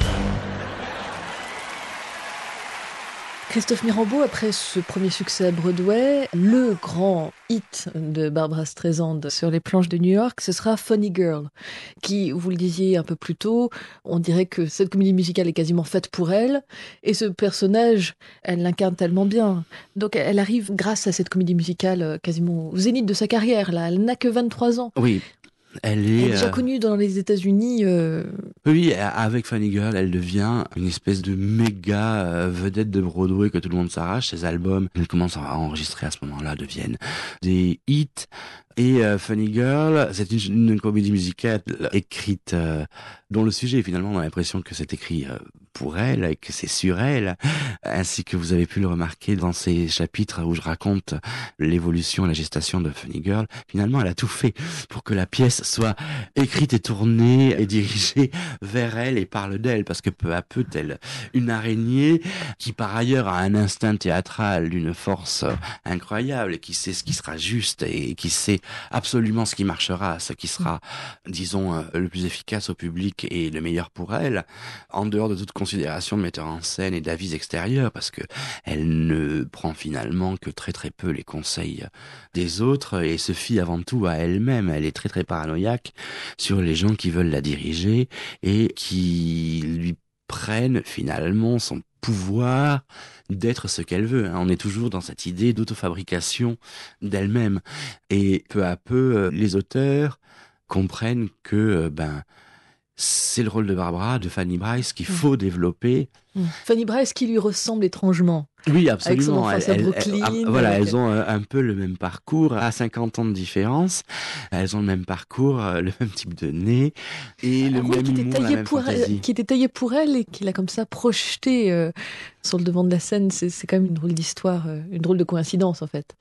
Christophe Mirambeau, après ce premier succès à Broadway, le grand hit de Barbra Streisand sur les planches de New York, ce sera Funny Girl, qui, vous le disiez un peu plus tôt, on dirait que cette comédie musicale est quasiment faite pour elle, et ce personnage, elle l'incarne tellement bien. Donc elle arrive, grâce à cette comédie musicale, quasiment au zénith de sa carrière, là. Elle n'a que vingt-trois ans. Oui. Elle est, Elle est déjà euh, connue dans les États-Unis. Euh... Oui, avec Funny Girl, elle devient une espèce de méga euh, vedette de Broadway que tout le monde s'arrache. Ses albums, elle commence à enregistrer à ce moment-là, deviennent des hits. Et euh, Funny Girl, c'est une, une comédie musicale écrite, euh, dont le sujet, finalement, on a l'impression que c'est écrit euh, pour elle et que c'est sur elle, ainsi que vous avez pu le remarquer dans ces chapitres où je raconte l'évolution et la gestation de Funny Girl. Finalement, elle a tout fait pour que la pièce soit écrite et tournée et dirigée vers elle et parle d'elle, parce que peu à peu, telle une araignée qui, par ailleurs, a un instinct théâtral d'une force incroyable et qui sait ce qui sera juste et qui sait absolument ce qui marchera, ce qui sera, disons, le plus efficace au public et le meilleur pour elle, en dehors de toute considération de metteur en scène et d'avis extérieurs, parce que elle ne prend finalement que très très peu les conseils des autres et se fie avant tout à elle-même. Elle est très très paranoïaque sur les gens qui veulent la diriger et qui lui prennent finalement son pouvoir d'être ce qu'elle veut. On est toujours dans cette idée d'autofabrication d'elle-même. Et peu à peu, les auteurs comprennent que ben c'est le rôle de Barbra, de Fanny Brice qu'il faut mmh. développer. Mmh. Fanny Brice qui lui ressemble étrangement. Oui, absolument. Avec son enfance elle, à Brooklyn. Elle, elle, voilà, elles ont un peu le même parcours, à cinquante ans de différence. Elles ont le même parcours, le même type de nez et un le même qui humour, la même pour fantaisie. Elle, qui était taillé pour elle et qu'il a comme ça projeté euh, sur le devant de la scène. C'est, c'est quand même une drôle d'histoire, euh, une drôle de coïncidence en fait.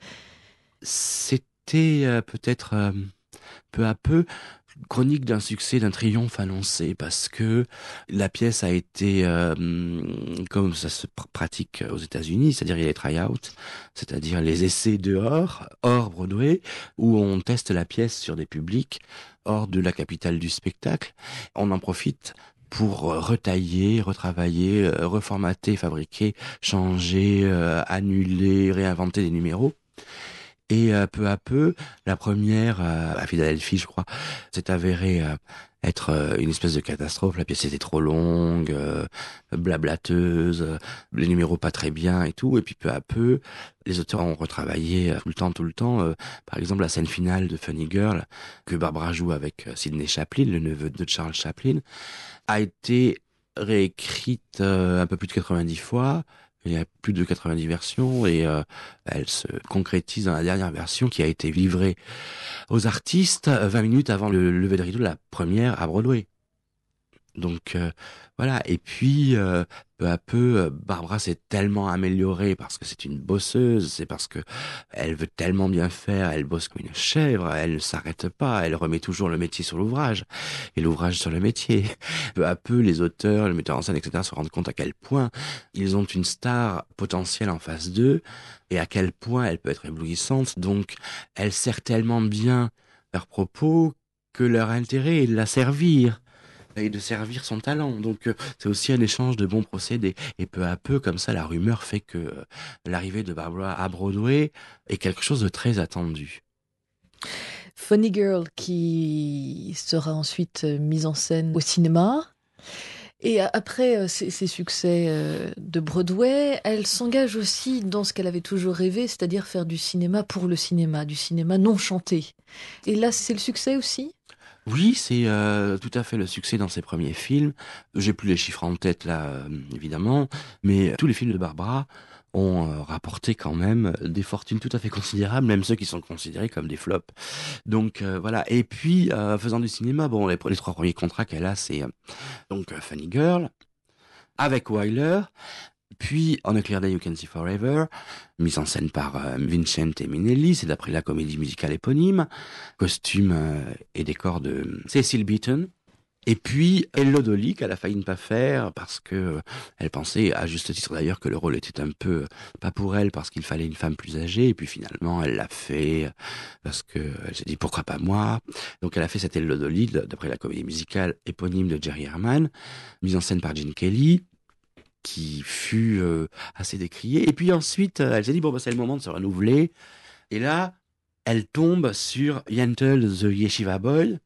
C'était euh, peut-être euh, peu à peu chronique d'un succès, d'un triomphe annoncé, parce que la pièce a été, euh, comme ça se pr- pratique aux États-Unis, c'est-à-dire il y a les try-outs, c'est-à-dire les essais dehors, hors Broadway, où on teste la pièce sur des publics hors de la capitale du spectacle. On en profite pour retailler, retravailler, reformater, fabriquer, changer, euh, annuler, réinventer des numéros. Et euh, peu à peu, la première, euh, à Philadelphie, je crois, s'est avérée euh, être euh, une espèce de catastrophe. La pièce était trop longue, euh, blablateuse, euh, les numéros pas très bien et tout. Et puis peu à peu, les auteurs ont retravaillé euh, tout le temps, tout le temps. Euh, par exemple, la scène finale de Funny Girl, que Barbra joue avec euh, Sidney Chaplin, le neveu de Charles Chaplin, a été réécrite euh, un peu plus de quatre-vingt-dix fois. Il y a plus de quatre-vingt-dix versions et euh, elle se concrétise dans la dernière version qui a été livrée aux artistes vingt minutes avant le lever de rideau de la première à Broadway. Donc euh, voilà, et puis euh, peu à peu, Barbra s'est tellement améliorée parce que c'est une bosseuse, c'est parce que elle veut tellement bien faire, elle bosse comme une chèvre, elle ne s'arrête pas, elle remet toujours le métier sur l'ouvrage et l'ouvrage sur le métier. Peu à peu, les auteurs, le metteur en scène, et cetera se rendent compte à quel point ils ont une star potentielle en face d'eux et à quel point elle peut être éblouissante. Donc, elle sert tellement bien leurs propos que leur intérêt est de la servir et de servir son talent. Donc euh, c'est aussi un échange de bons procédés. Et peu à peu, comme ça, la rumeur fait que euh, l'arrivée de Barbra à Broadway est quelque chose de très attendu. Funny Girl qui sera ensuite mise en scène au cinéma. Et après ces, ces succès de Broadway, elle s'engage aussi dans ce qu'elle avait toujours rêvé, c'est-à-dire faire du cinéma pour le cinéma, du cinéma non chanté. Et là, c'est le succès aussi ? Oui, c'est euh, tout à fait le succès dans ses premiers films. J'ai plus les chiffres en tête là, euh, évidemment, mais tous les films de Barbra ont euh, rapporté quand même des fortunes tout à fait considérables, même ceux qui sont considérés comme des flops. Donc euh, voilà. Et puis euh, faisant du cinéma, bon, les, les trois premiers contrats qu'elle a, c'est euh, donc euh, Funny Girl avec Wyler. puis On a Clear Day You Can See Forever, mise en scène par euh, Vincente Minnelli, c'est d'après la comédie musicale éponyme, costume euh, et décor de Cecil Beaton. Et puis Hello Dolly, qu'elle a failli ne pas faire parce que euh, elle pensait, à juste titre d'ailleurs, que le rôle était un peu euh, pas pour elle parce qu'il fallait une femme plus âgée. Et puis finalement, elle l'a fait euh, parce que euh, elle s'est dit pourquoi pas moi. Donc elle a fait cette Hello Dolly d'après la comédie musicale éponyme de Jerry Herman, mise en scène par Gene Kelly, qui fut euh, assez décriée. Et puis ensuite, euh, elle s'est dit bon bah c'est le moment de se renouveler. Et là, elle tombe sur Yentl the Yeshiva Boy.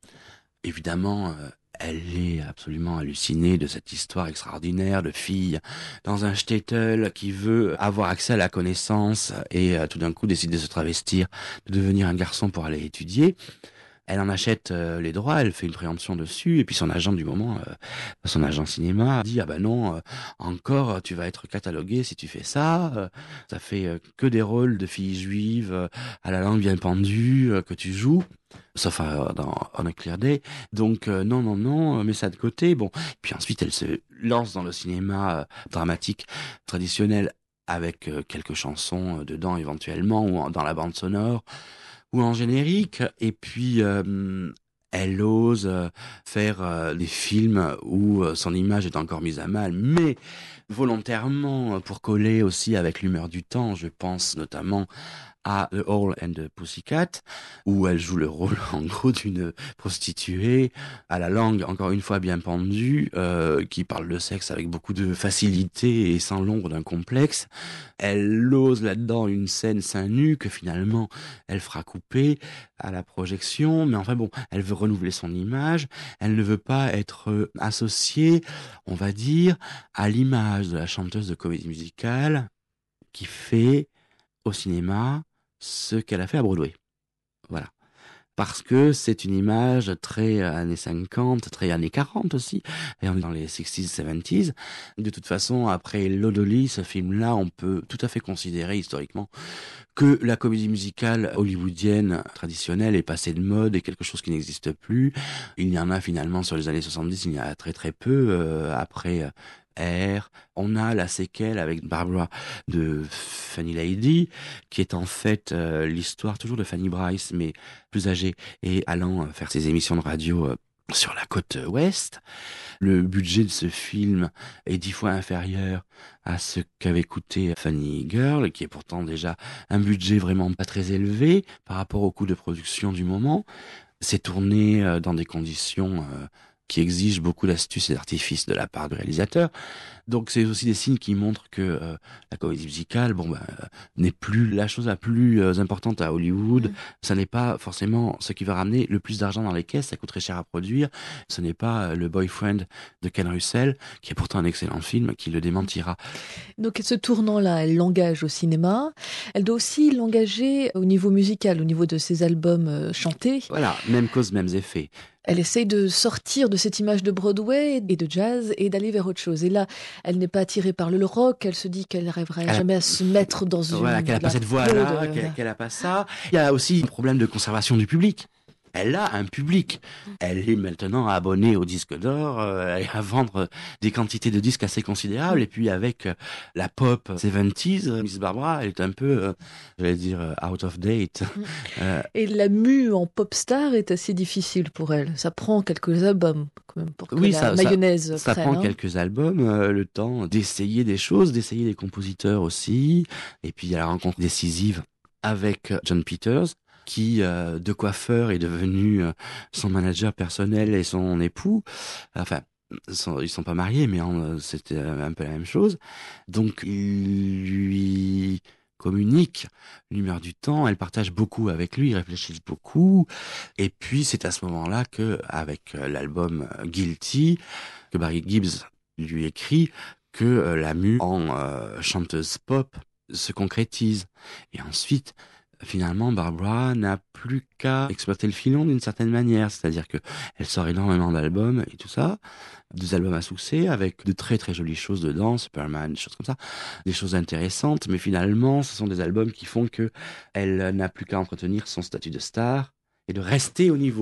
Évidemment, euh, elle est absolument hallucinée de cette histoire extraordinaire de fille dans un shtetl qui veut avoir accès à la connaissance et euh, tout d'un coup décide de se travestir, de devenir un garçon pour aller étudier. Elle en achète euh, les droits, elle fait une préemption dessus, et puis son agent du moment, euh, son agent cinéma, dit « Ah ben non, euh, encore, tu vas être catalogué si tu fais ça, euh, ça fait euh, que des rôles de filles juives euh, à la langue bien pendue euh, que tu joues. » Sauf euh, dans On a Clear Day. Donc, euh, non, non, non, mets ça de côté. Bon, puis ensuite, elle se lance dans le cinéma euh, dramatique traditionnel avec euh, quelques chansons euh, dedans éventuellement, ou en, dans la bande sonore, ou en générique. Et puis, euh, elle ose euh, faire euh, des films où euh, son image est encore mise à mal, mais volontairement pour coller aussi avec l'humeur du temps. Je pense notamment à The Owl and the Pussycat, où elle joue le rôle, en gros, d'une prostituée à la langue, encore une fois, bien pendue, euh, qui parle de sexe avec beaucoup de facilité et sans l'ombre d'un complexe. Elle ose là-dedans une scène seins nus que finalement, elle fera couper à la projection. Mais enfin bon, elle veut renouveler son image. Elle ne veut pas être associée, on va dire, à l'image de la chanteuse de comédie musicale qui fait au cinéma ce qu'elle a fait à Broadway. Voilà. Parce que c'est une image très années cinquante, très années quarante aussi, et on est dans les sixties, seventies. De toute façon, après Hello Dolly, ce film-là, on peut tout à fait considérer historiquement que la comédie musicale hollywoodienne traditionnelle est passée de mode et quelque chose qui n'existe plus. Il y en a finalement sur les années soixante-dix, il y en a très très peu euh, après euh, R. On a la séquelle avec Barbara de Funny Lady, qui est en fait euh, l'histoire toujours de Fanny Brice, mais plus âgée, et allant euh, faire ses émissions de radio euh, sur la côte ouest. Le budget de ce film est dix fois inférieur à ce qu'avait coûté Funny Girl, qui est pourtant déjà un budget vraiment pas très élevé par rapport au coût de production du moment. C'est tourné euh, dans des conditions euh, qui exige beaucoup d'astuces et d'artifices de la part du réalisateur. Donc c'est aussi des signes qui montrent que euh, la comédie musicale, bon ben, euh, n'est plus la chose la plus euh, importante à Hollywood. Mmh. Ça n'est pas forcément ce qui va ramener le plus d'argent dans les caisses. Ça coûte très cher à produire. Ce n'est pas euh, le Boyfriend de Ken Russell, qui est pourtant un excellent film, qui le démentira. Donc ce tournant-là, elle l'engage au cinéma. Elle doit aussi l'engager au niveau musical, au niveau de ses albums euh, chantés. Voilà, même cause, mêmes effets. Elle essaye de sortir de cette image de Broadway et de jazz et d'aller vers autre chose. Et là, elle n'est pas attirée par le rock. Elle se dit qu'elle n'arriverait jamais à se mettre dans une... Voilà, qu'elle n'a pas cette voix-là, de... qu'elle, qu'elle n'a pas ça. Il y a aussi un problème de conservation du public. Elle a un public. Elle est maintenant abonnée au disque d'or euh, et à vendre des quantités de disques assez considérables. Et puis avec euh, la pop soixante-dix, euh, Miss Barbara, elle est un peu, euh, j'allais dire, euh, out of date. Euh... Et la mue en pop star est assez difficile pour elle. Ça prend quelques albums quand même pour que oui, la ça, mayonnaise ça, ça prenne, prend hein. quelques albums, euh, le temps d'essayer des choses, d'essayer des compositeurs aussi. Et puis il y a la rencontre décisive avec John Peters, qui, euh, de coiffeur, est devenu euh, son manager personnel et son époux. Enfin, sont, ils sont pas mariés, mais euh, c'était un peu la même chose. Donc, il lui communique l'humeur du temps. Elle partage beaucoup avec lui, ils réfléchissent beaucoup. Et puis, c'est à ce moment-là que, avec l'album Guilty, que Barry Gibbs lui écrit, que euh, la mue en euh, chanteuse pop se concrétise. Et ensuite, finalement, Barbara n'a plus qu'à exploiter le filon d'une certaine manière. C'est-à-dire que elle sort énormément d'albums et tout ça. Des albums à succès avec de très très jolies choses dedans, Superman, des choses comme ça. Des choses intéressantes. Mais finalement, ce sont des albums qui font que elle n'a plus qu'à entretenir son statut de star et de rester au niveau.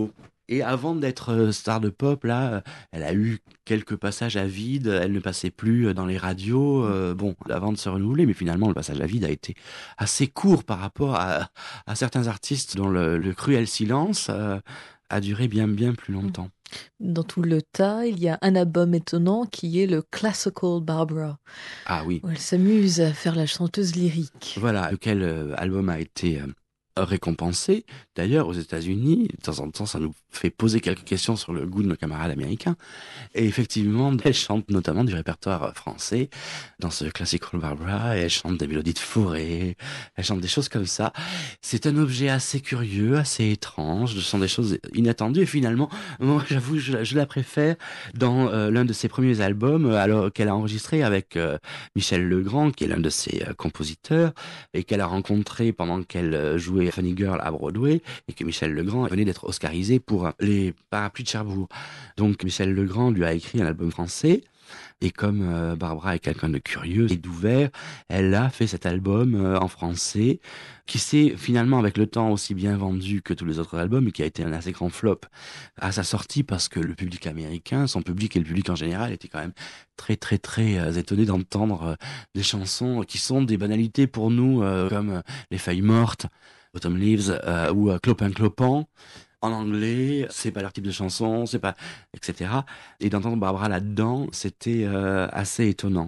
Et avant d'être star de pop, là, elle a eu quelques passages à vide. Elle ne passait plus dans les radios. Euh, bon, avant de se renouveler, mais finalement, le passage à vide a été assez court par rapport à, à certains artistes dont le, le cruel silence euh, a duré bien, bien plus longtemps. Dans tout le tas, il y a un album étonnant qui est le Classical Barbara. Ah oui. Où elle s'amuse à faire la chanteuse lyrique. Voilà, lequel euh, album a été euh, récompensé. D'ailleurs, aux États-Unis, de temps en temps, ça nous fait poser quelques questions sur le goût de nos camarades américains. Et effectivement, elle chante notamment du répertoire français dans ce Classical Barbara, et elle chante des mélodies de forêt, elle chante des choses comme ça. C'est un objet assez curieux, assez étrange, ce sont des choses inattendues, et finalement, moi, j'avoue, je, je la préfère dans euh, l'un de ses premiers albums, alors qu'elle a enregistré avec euh, Michel Legrand, qui est l'un de ses euh, compositeurs, et qu'elle a rencontré pendant qu'elle euh, jouait Funny Girl à Broadway, et que Michel Legrand venait d'être oscarisé pour les Parapluies de Cherbourg. Donc Michel Legrand lui a écrit un album français, et comme euh, Barbara est quelqu'un de curieux et d'ouvert, elle a fait cet album euh, en français, qui s'est finalement avec le temps aussi bien vendu que tous les autres albums, et qui a été un assez grand flop à sa sortie, parce que le public américain, son public et le public en général, étaient quand même très très très euh, étonnés d'entendre euh, des chansons qui sont des banalités pour nous, euh, comme euh, Les Feuilles Mortes, Autumn Leaves euh, ou euh, Clopin Clopin. En anglais, c'est pas leur type de chanson, c'est pas, et cetera. Et d'entendre Barbara là-dedans, c'était euh, assez étonnant.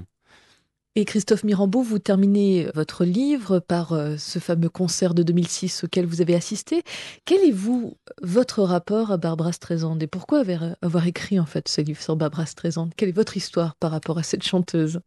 Et Christophe Mirambeau, vous terminez votre livre par euh, ce fameux concert de deux mille six auquel vous avez assisté. Quel est, vous, votre rapport à Barbra Streisand et pourquoi avoir, avoir écrit en fait ce livre sur Barbra Streisand? Quelle est votre histoire par rapport à cette chanteuse?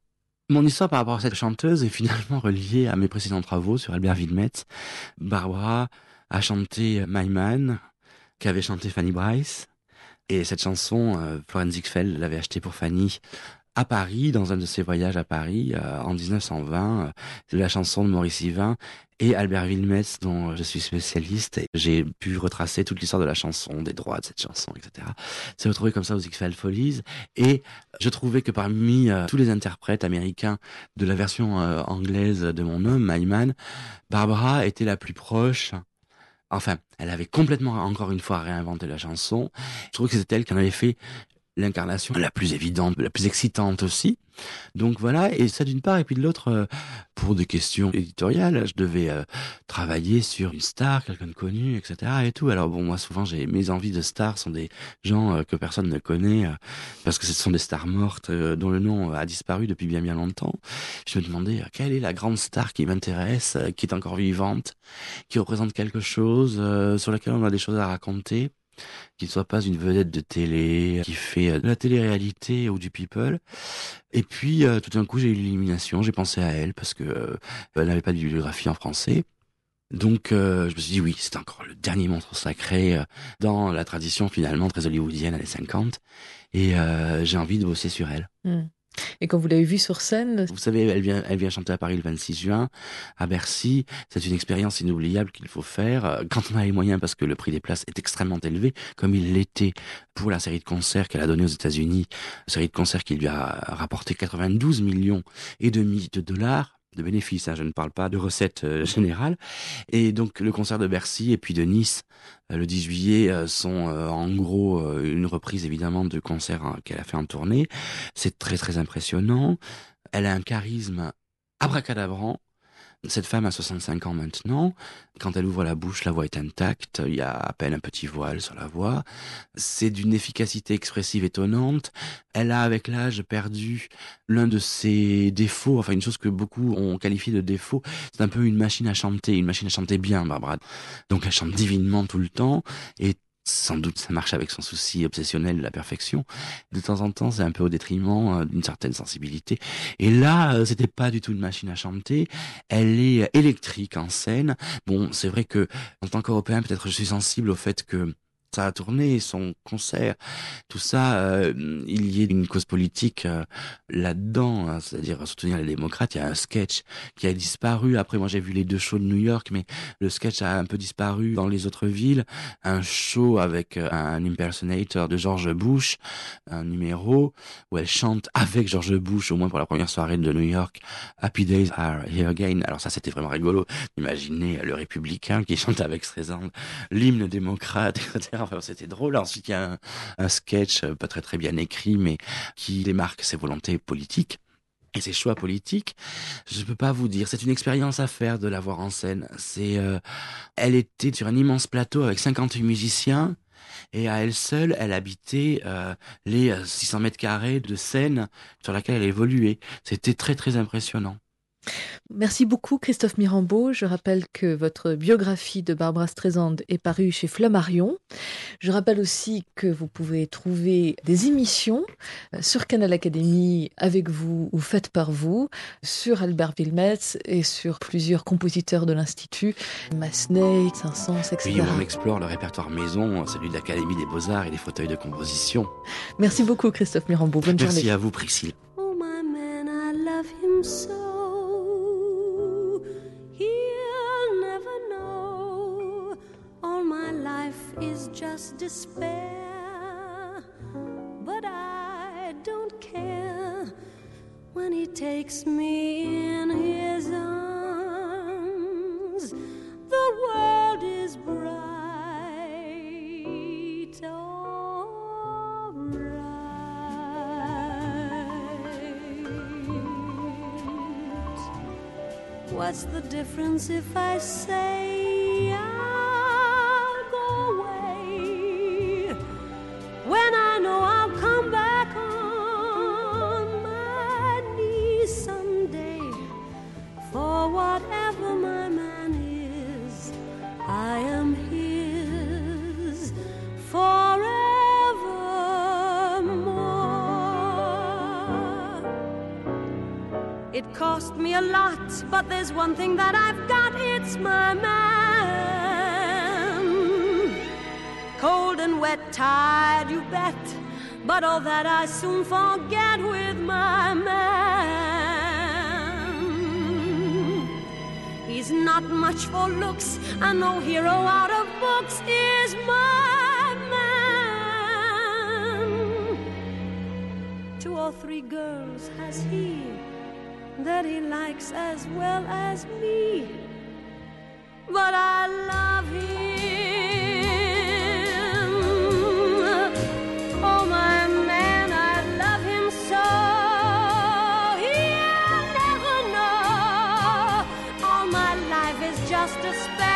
Mon histoire par rapport à cette chanteuse est finalement reliée à mes précédents travaux sur Albert Wilmetz. Barbara a chanté My Man, qu'avait chanté Fanny Brice. Et cette chanson, euh, Florence Ziegfeld l'avait achetée pour Fanny à Paris, dans un de ses voyages à Paris, euh, en dix-neuf cent vingt. Euh, c'est la chanson de Maurice Yvain et Albert Wilmetz, dont je suis spécialiste. Et j'ai pu retracer toute l'histoire de la chanson, des droits de cette chanson, et cetera. C'est retrouvé comme ça aux Ziegfeld Follies. Et je trouvais que parmi euh, tous les interprètes américains de la version euh, anglaise de Mon Homme, My Man, Barbara était la plus proche. Enfin, elle avait complètement, encore une fois, réinventé la chanson. Je trouve que c'était elle qui en avait fait l'incarnation la plus évidente, la plus excitante aussi. Donc voilà, et ça d'une part, et puis de l'autre, euh, pour des questions éditoriales, je devais euh, travailler sur une star, quelqu'un de connu, et cetera. et tout. Alors bon, moi souvent, j'ai mes envies de stars sont des gens euh, que personne ne connaît, euh, parce que ce sont des stars mortes euh, dont le nom a disparu depuis bien bien longtemps. Je me demandais euh, quelle est la grande star qui m'intéresse, euh, qui est encore vivante, qui représente quelque chose, euh, sur laquelle on a des choses à raconter, qui ne soit pas une vedette de télé, qui fait de la télé-réalité ou du people. Et puis, euh, tout d'un coup, j'ai eu l'illumination, j'ai pensé à elle, parce que euh, elle n'avait pas de bibliographie en français. Donc, euh, je me suis dit, oui, c'est encore le dernier monstre sacré euh, dans la tradition, finalement, très hollywoodienne, années cinquante. Et euh, j'ai envie de bosser sur elle. Mmh. Et quand vous l'avez vue sur scène... Vous savez, elle vient, elle vient chanter à Paris le vingt-six juin, à Bercy. C'est une expérience inoubliable qu'il faut faire quand on a les moyens, parce que le prix des places est extrêmement élevé, comme il l'était pour la série de concerts qu'elle a donnée aux États-Unis. Une série de concerts qui lui a rapporté quatre-vingt-douze millions et demi de dollars de bénéfices, hein, je ne parle pas de recettes euh, générales. Et donc le concert de Bercy et puis de Nice euh, le dix juillet euh, sont euh, en gros euh, une reprise évidemment de concerts hein, qu'elle a fait en tournée. C'est très très impressionnant. Elle a un charisme abracadabrant. Cette femme a soixante-cinq ans maintenant. Quand elle ouvre la bouche, la voix est intacte. Il y a à peine un petit voile sur la voix. C'est d'une efficacité expressive étonnante. Elle a, avec l'âge, perdu l'un de ses défauts. Enfin, une chose que beaucoup ont qualifié de défaut. C'est un peu une machine à chanter. Une machine à chanter bien, Barbara. Donc, elle chante divinement tout le temps. Et sans doute, ça marche avec son souci obsessionnel de la perfection. De temps en temps, c'est un peu au détriment euh, d'une certaine sensibilité. Et là, euh, c'était pas du tout une machine à chanter. Elle est électrique en scène. Bon, c'est vrai que, en tant qu'Européen, peut-être je suis sensible au fait que ça a tourné, son concert, tout ça, euh, il y ait une cause politique euh, là-dedans, hein, c'est-à-dire soutenir les démocrates. Il y a un sketch qui a disparu. Après, moi, j'ai vu les deux shows de New York, mais le sketch a un peu disparu dans les autres villes. Un show avec euh, un impersonator de George Bush, un numéro où elle chante avec George Bush, au moins pour la première soirée de New York, Happy Days Are Here Again. Alors ça, c'était vraiment rigolo. Imaginez le républicain qui chante avec Streisand l'hymne démocrate, et cetera. Enfin, c'était drôle. Ensuite, il y a un, un sketch, pas très très bien écrit, mais qui démarque ses volontés politiques et ses choix politiques. Je ne peux pas vous dire. C'est une expérience à faire de la voir en scène. C'est, euh, elle était sur un immense plateau avec cinquante-huit musiciens. Et à elle seule, elle habitait euh, les six cents mètres carrés de scène sur laquelle elle évoluait. C'était très très impressionnant. Merci beaucoup Christophe Mirambeau. Je rappelle que votre biographie de Barbra Streisand est parue chez Flammarion. Je rappelle aussi que vous pouvez trouver des émissions sur Canal Académie avec vous ou faites par vous, sur Albert Wilmetz et sur plusieurs compositeurs de l'Institut, Massenet, Saint-Saëns, et cetera. Oui, on explore le répertoire maison, celui de l'Académie des Beaux-Arts et les fauteuils de composition. Merci beaucoup Christophe Mirambeau. Bonne Merci journée. à vous Priscille. Oh, my man, I love him so. He'll never know. All my life is just despair. But I don't care when he takes me in his arms. The world is bright. All right. What's the difference if I say I'll go away when I know I'll come back on my knees someday? For whatever my man is, I am his forevermore. It cost me a lot, but there's one thing that I've got, it's my man. Cold and wet, tired, you bet, but all that I soon forget with my man. He's not much for looks, and no hero out of books is my man. Two or three girls has he that he likes as well as me, but I love him. Oh, my man, I love him so. He'll never know. All my life is just a spell.